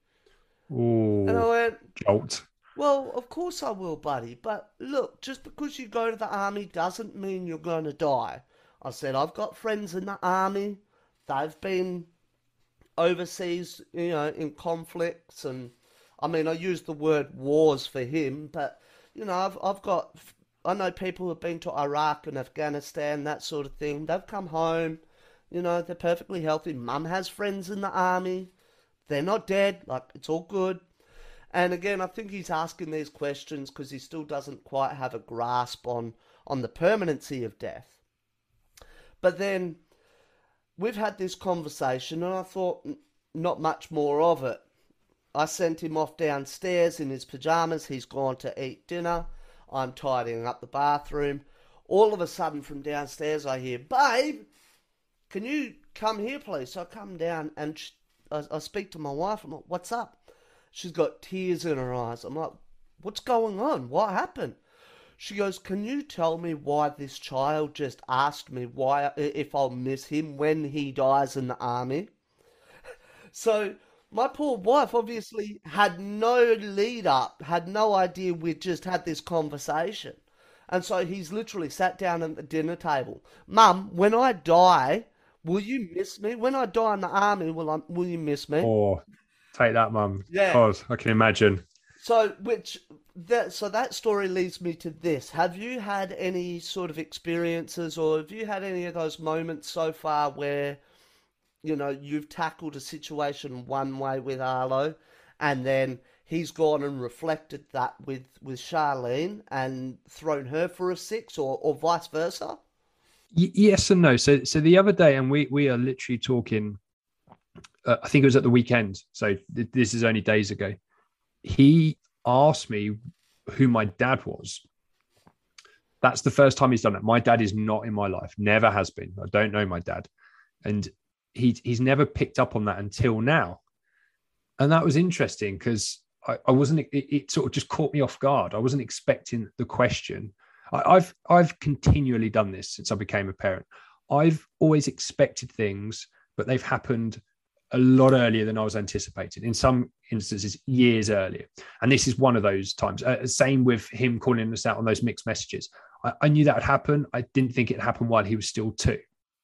Ooh, and I went, jolt. Well, of course I will, buddy. But look, just because you go to the army doesn't mean you're going to die. I said, I've got friends in the army. they've been overseas, you know, in conflicts. And I mean, I use the word wars for him, but you know, I've I've got I know people who've been to Iraq and Afghanistan, that sort of thing. They've come home, you know, they're perfectly healthy. Mum has friends in the army. They're not dead. Like, it's all good. And again, I think he's asking these questions because he still doesn't quite have a grasp on on the permanency of death. But then we've had this conversation, and I thought not much more of it. I sent him off downstairs in his pajamas. He's gone to eat dinner. I'm tidying up the bathroom. All of a sudden from downstairs I hear, "Babe, can you come here please?" So I come down and she, I, I speak to my wife. I'm like, "What's up?" She's got tears in her eyes. I'm like, "What's going on? What happened?" She goes, "Can you tell me why this child just asked me why if I'll miss him when he dies in the army?" So my poor wife obviously had no lead up, had no idea we'd just had this conversation. And so he's literally sat down at the dinner table. "Mum, when I die, will you miss me? When I die in the army, will I, will you miss me?" Or take that, Mum. Yeah. God, I can imagine. So, which that so that story leads me to this. Have you had any sort of experiences, or have you had any of those moments so far where, you know, you've tackled a situation one way with Arlo, and then he's gone and reflected that with, with Charlene and thrown her for a six, or, or vice versa? Y- yes and no. So, so the other day, and we we are literally talking. Uh, I think it was at the weekend. So th- this is only days ago. He asked me who my dad was. That's the first time he's done it. My dad is not in my life. Never has been. I don't know my dad, and he he's never picked up on that until now. And that was interesting because I, I wasn't. It, it sort of just caught me off guard. I wasn't expecting the question. I, I've I've continually done this since I became a parent. I've always expected things, but they've happened a lot earlier than I was anticipating. In some instances, years earlier. And this is one of those times. Uh, same with him calling us out on those mixed messages. I, I knew that would happen. I didn't think it happened while he was still two.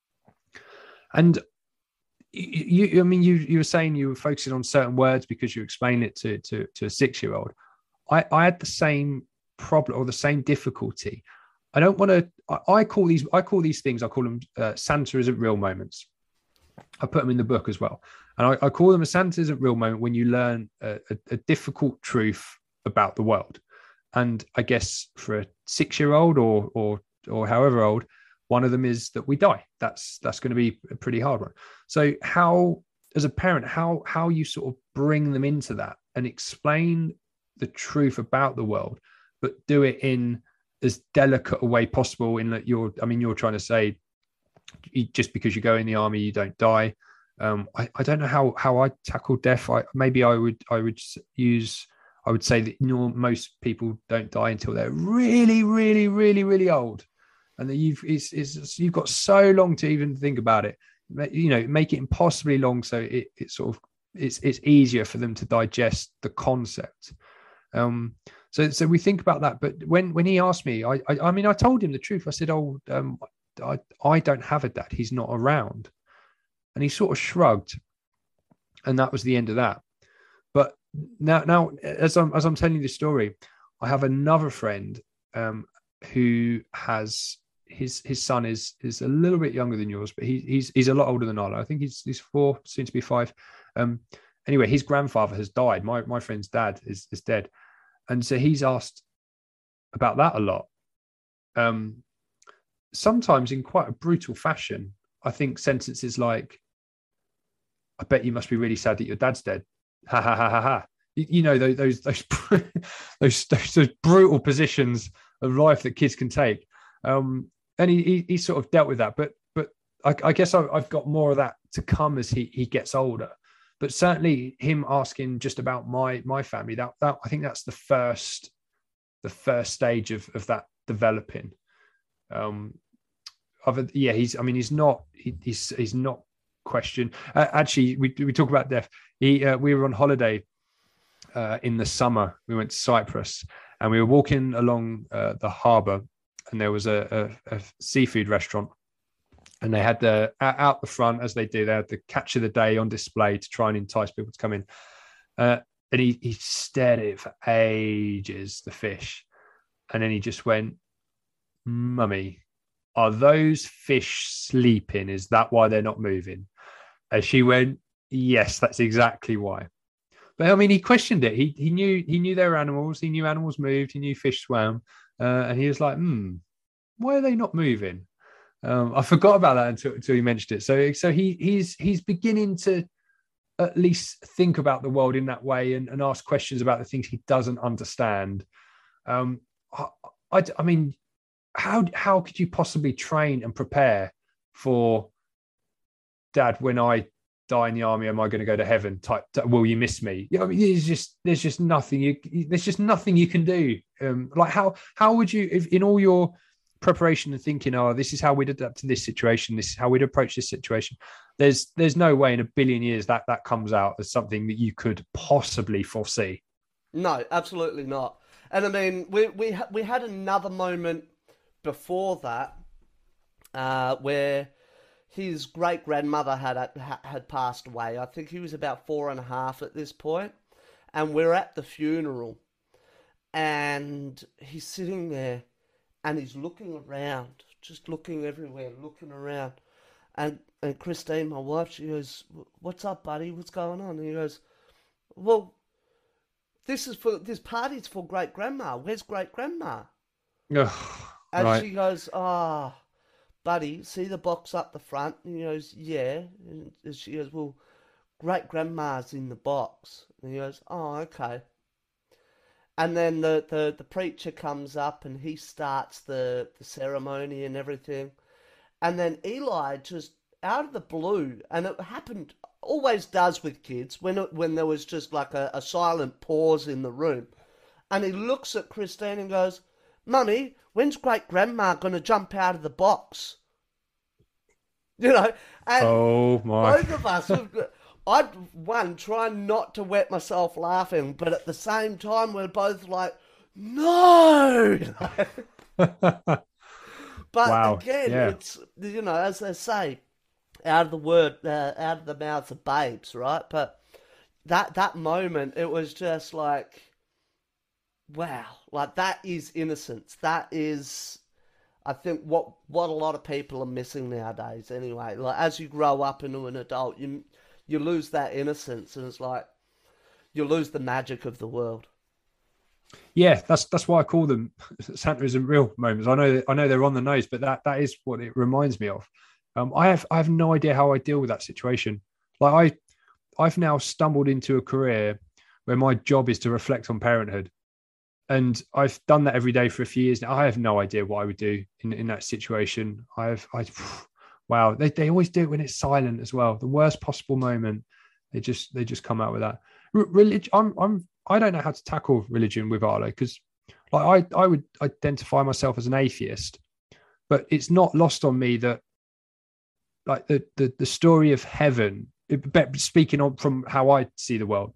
And you, you I mean, you you were saying you were focusing on certain words because you explained it to to, to a six-year-old. I, I had the same problem or the same difficulty. I don't want to. I, I call these. I call these things. I call them uh, Santa isn't real moments. I put them in the book as well. And I, I call them a Santa isn't real moment when you learn a, a, a difficult truth about the world. And I guess for a six-year-old or or or however old, one of them is that we die. That's that's going to be a pretty hard one. So how, as a parent, how how you sort of bring them into that and explain the truth about the world, but do it in as delicate a way possible in that you're, I mean, you're trying to say, just because you go in the army, you don't die. Um, I, I don't know how how I tackle death. I, maybe I would I would use I would say that, you know, most people don't die until they're really, really, really, really old, and that you've it's, it's you've got so long to even think about it. You know, make it impossibly long so it it sort of it's it's easier for them to digest the concept. Um, so so we think about that. But when when he asked me, I I, I mean, I told him the truth. I said, "Oh, um, I, I don't have a dad. He's not around." And he sort of shrugged, and that was the end of that. But now, now as I'm as I'm telling you the story, I have another friend um, who has his his son is is a little bit younger than yours, but he, he's he's a lot older than Arlo. I think he's he's four, soon to be five. Um, anyway, his grandfather has died. My my friend's dad is is dead, and so he's asked about that a lot. Um, sometimes in quite a brutal fashion. I think sentences like, "I bet you must be really sad that your dad's dead." Ha ha ha ha ha. You, you know, those those those, those those those brutal positions of life that kids can take. Um, and he, he he sort of dealt with that. But but I, I guess I, I've got more of that to come as he he gets older. But certainly him asking just about my my family, that that I think that's the first the first stage of of that developing. Um, Other, yeah, he's. I mean, he's not. He, he's. He's not questioned. Uh, actually, we we talk about death. He. Uh, we were on holiday uh, in the summer. We went to Cyprus, and we were walking along uh, the harbour, and there was a, a, a seafood restaurant, And they had the out the front, as they do, they had the catch of the day on display to try and entice people to come in. Uh, and he, he stared at it for ages, the fish. And then he just went, "Mummy, are those fish sleeping? Is that why they're not moving?" And she went, "Yes, that's exactly why." But I mean, he questioned it. He he knew he knew there were animals. He knew animals moved. He knew fish swam. Uh, and he was like, hmm, why are they not moving? Um, I forgot about that until, until he mentioned it. So so he he's he's beginning to at least think about the world in that way and, and ask questions about the things he doesn't understand. Um, I, I, I mean, how how could you possibly train and prepare for, Dad, when I die in the army, am I going to go to heaven? Type, will you miss me? Yeah, I mean, there's just there's just nothing you there's just nothing you can do. Um, like how how would you, if in all your preparation and thinking, oh, this is how we'd adapt to this situation, this is how we'd approach this situation. There's there's no way in a billion years that that comes out as something that you could possibly foresee. No, absolutely not. And I mean, we we we had another moment before that uh, where his great grandmother had had passed away. I think he was about four and a half at this point, and we're at the funeral, and he's sitting there, and he's looking around, just looking everywhere, looking around, and and Christine, my wife, she goes, "What's up, buddy? What's going on?" And he goes, "Well, this is for this party's for great grandma. Where's great grandma?" Oh, and right. she goes, "Ah, oh, buddy, see the box up the front?" And he goes, "Yeah." And she goes, "Well, great grandma's in the box." And he goes, "Oh, okay." And then the, the, the preacher comes up and he starts the, the ceremony and everything. And then Eli just out of the blue, and it happened, always does with kids, when it, when there was just like a, a silent pause in the room. And he looks at Christine and goes, "Mummy, when's great grandma going to jump out of the box?" You know, and oh my. both of us, I'd, one, try not to wet myself laughing, but at the same time, we're both like, no! But wow. again, Yeah. it's, you know, as they say, out of the word, uh, out of the mouths of babes, right? But that, that moment, it was just like, wow, like that is innocence. That is, I think, what what a lot of people are missing nowadays. Anyway, like as you grow up into an adult, you you lose that innocence, and it's like you lose the magic of the world. Yeah, that's that's why I call them Santa isn't real moments. I know I know they're on the nose, but that that is what it reminds me of. Um, I have I have no idea how I deal with that situation. Like I I've now stumbled into a career where my job is to reflect on parenthood. And I've done that every day for a few years now. I have no idea what I would do in, in that situation. I've, I, wow, they, they always do it when it's silent as well. The worst possible moment, they just they just come out with that. Religion, I'm I'm I don't know how to tackle religion with Arlo because, like, I I would identify myself as an atheist, but it's not lost on me that, like, the the the story of heaven, speaking on from how I see the world,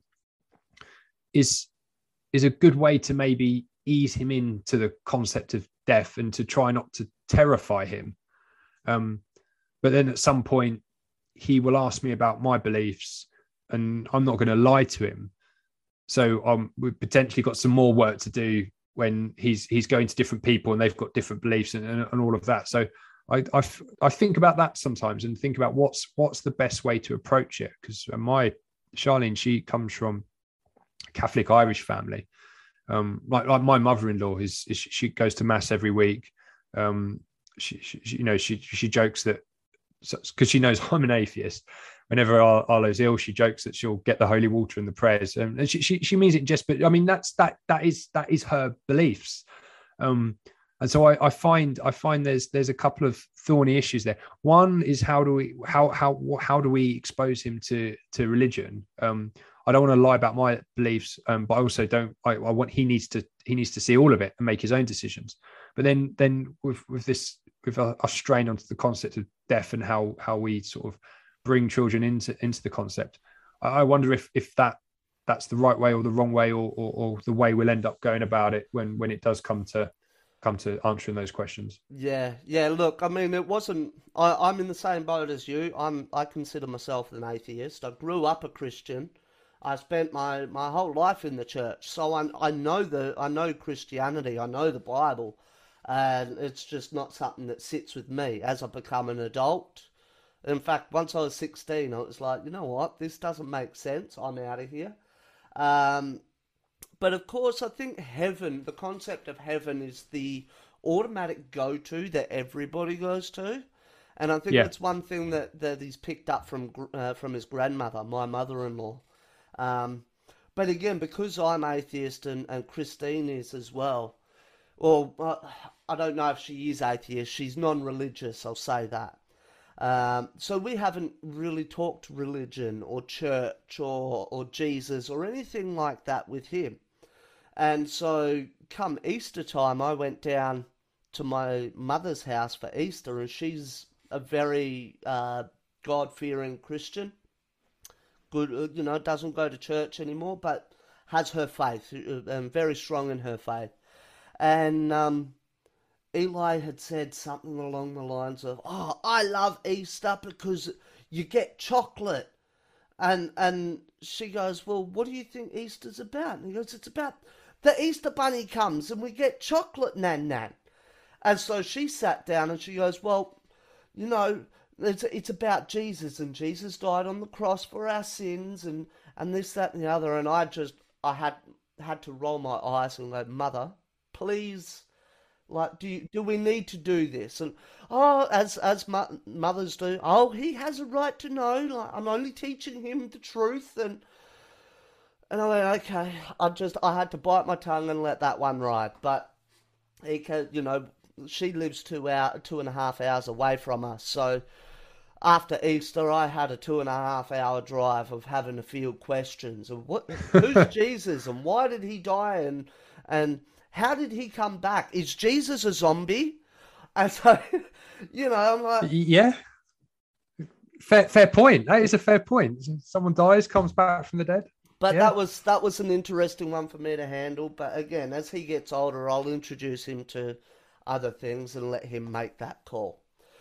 is. is a good way to maybe ease him into the concept of death and to try not to terrify him. Um, but then at some point, he will ask me about my beliefs and I'm not going to lie to him. So um, we've potentially got some more work to do when he's he's going to different people and they've got different beliefs and, and, and all of that. So I, I, I think about that sometimes and think about what's what's the best way to approach it. Because my Charlene, she comes from Catholic Irish family. Um, like, like my mother-in-law is, is she goes to mass every week. Um, she, she, you know, she she jokes that because she knows I'm an atheist. Whenever Arlo's ill, she jokes that she'll get the holy water and the prayers, um, and she, she she means it just. But I mean, that's that that is that is her beliefs. Um, and so I, I find I find there's there's a couple of thorny issues there. One is how do we how how how do we expose him to to religion? Um, I don't want to lie about my beliefs, um, but I also don't. I, I want he needs to he needs to see all of it and make his own decisions. But then then with with this with a, a strain onto the concept of death and how how we sort of bring children into into the concept, I, I wonder if if that that's the right way or the wrong way or, or or the way we'll end up going about it when when it does come to come to answering those questions. Yeah, yeah. Look, I mean, it wasn't. I, I'm in the same boat as you. I'm. I consider myself an atheist. I grew up a Christian. I spent my, my whole life in the church, so I I know the I know Christianity. I know the Bible, and it's just not something that sits with me as I become an adult. In fact, once I was sixteen, I was like, you know what, this doesn't make sense. I'm out of here. Um, but of course, I think heaven, the concept of heaven, is the automatic go-to that everybody goes to. And I think Yeah. that's one thing that, that he's picked up from uh, from his grandmother, my mother-in-law. Um, but again, because I'm atheist and, and Christine is as well, well, uh, I don't know if she is atheist. She's non-religious, I'll say that. Um, so we haven't really talked religion or church or, or Jesus or anything like that with him. And so come Easter time, I went down to my mother's house for Easter, and she's a very uh, God-fearing Christian. Good, you know, doesn't go to church anymore, but has her faith, and very strong in her faith. And um, Eli had said something along the lines of, "Oh, I love Easter because you get chocolate." And and she goes, "Well, what do you think Easter's about?" And he goes, "It's about the Easter bunny comes and we get chocolate, Nan Nan." And so she sat down and she goes, "Well, you know, it's it's about Jesus, and Jesus died on the cross for our sins, and, and this, that, and the other." And I just, I had had to roll my eyes and go, "Mother, please, like, do you, do we need to do this?" And oh, as as mo- mothers do, "Oh, he has a right to know. Like, I'm only teaching him the truth." And and I went, okay. I just, I had to bite my tongue and let that one ride. But he can, you know, she lives two hour, two and a half hours away from us, so after Easter, I had a two and a half hour drive of having to field questions of what, who's Jesus, and why did he die, and and how did he come back? Is Jesus a zombie? And so, you know, I'm like, Yeah, fair fair point. That is a fair point. Someone dies, comes back from the dead. but Yeah. that was that was an interesting one for me to handle. But again, as he gets older, I'll introduce him to other things and let him make that call.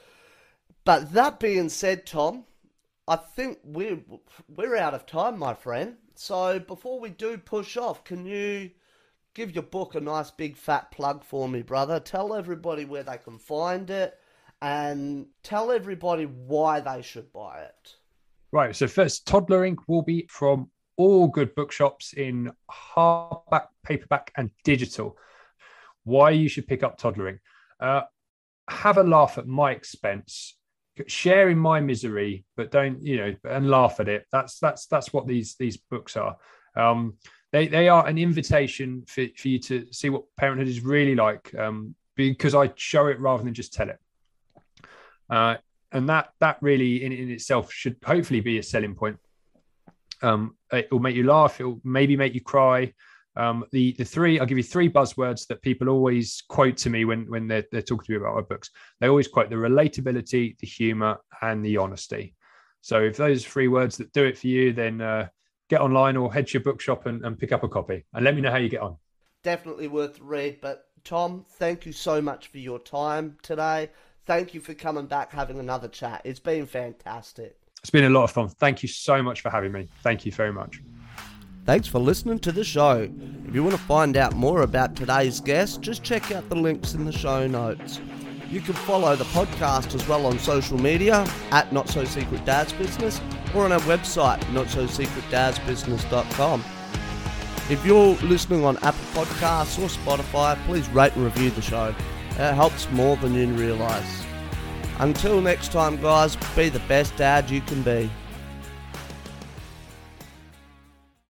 But that being said, Tom, I think we're we're out of time, my friend. So before we do push off, can you give your book a nice big fat plug for me, brother? Tell everybody where they can find it, and tell everybody why they should buy it. Right. So first, Toddler Incorporated will be from all good bookshops in hardback, paperback, and digital. Why you should pick up Toddler Incorporated. Uh, have a laugh at my expense. Share in my misery, but don't, you know, and laugh at it. That's that's that's what these these books are. Um, they they are an invitation for, for you to see what parenthood is really like, um, because I show it rather than just tell it. Uh, and that that really in, in itself should hopefully be a selling point. Um, it will make you laugh. It will maybe make you cry. Um, the the three, I'll give you three buzzwords that people always quote to me when, when they're, they're talking to me about my books. They always quote the relatability, the humor, and the honesty. So if those three words that do it for you, then uh, get online or head to your bookshop and, and pick up a copy and let me know how you get on. Definitely worth the read. But Tom, thank you so much for your time today. Thank you for coming back, having another chat. It's been fantastic. It's been a lot of fun. Thank you so much for having me. Thank you very much. Thanks for listening to the show. If you want to find out more about today's guest, just check out the links in the show notes. You can follow the podcast as well on social media at Not So Secret Dad's Business, or on our website, not so secret dads business dot com. If you're listening on Apple Podcasts or Spotify, please rate and review the show. It helps more than you realise. Until next time, guys, be the best dad you can be.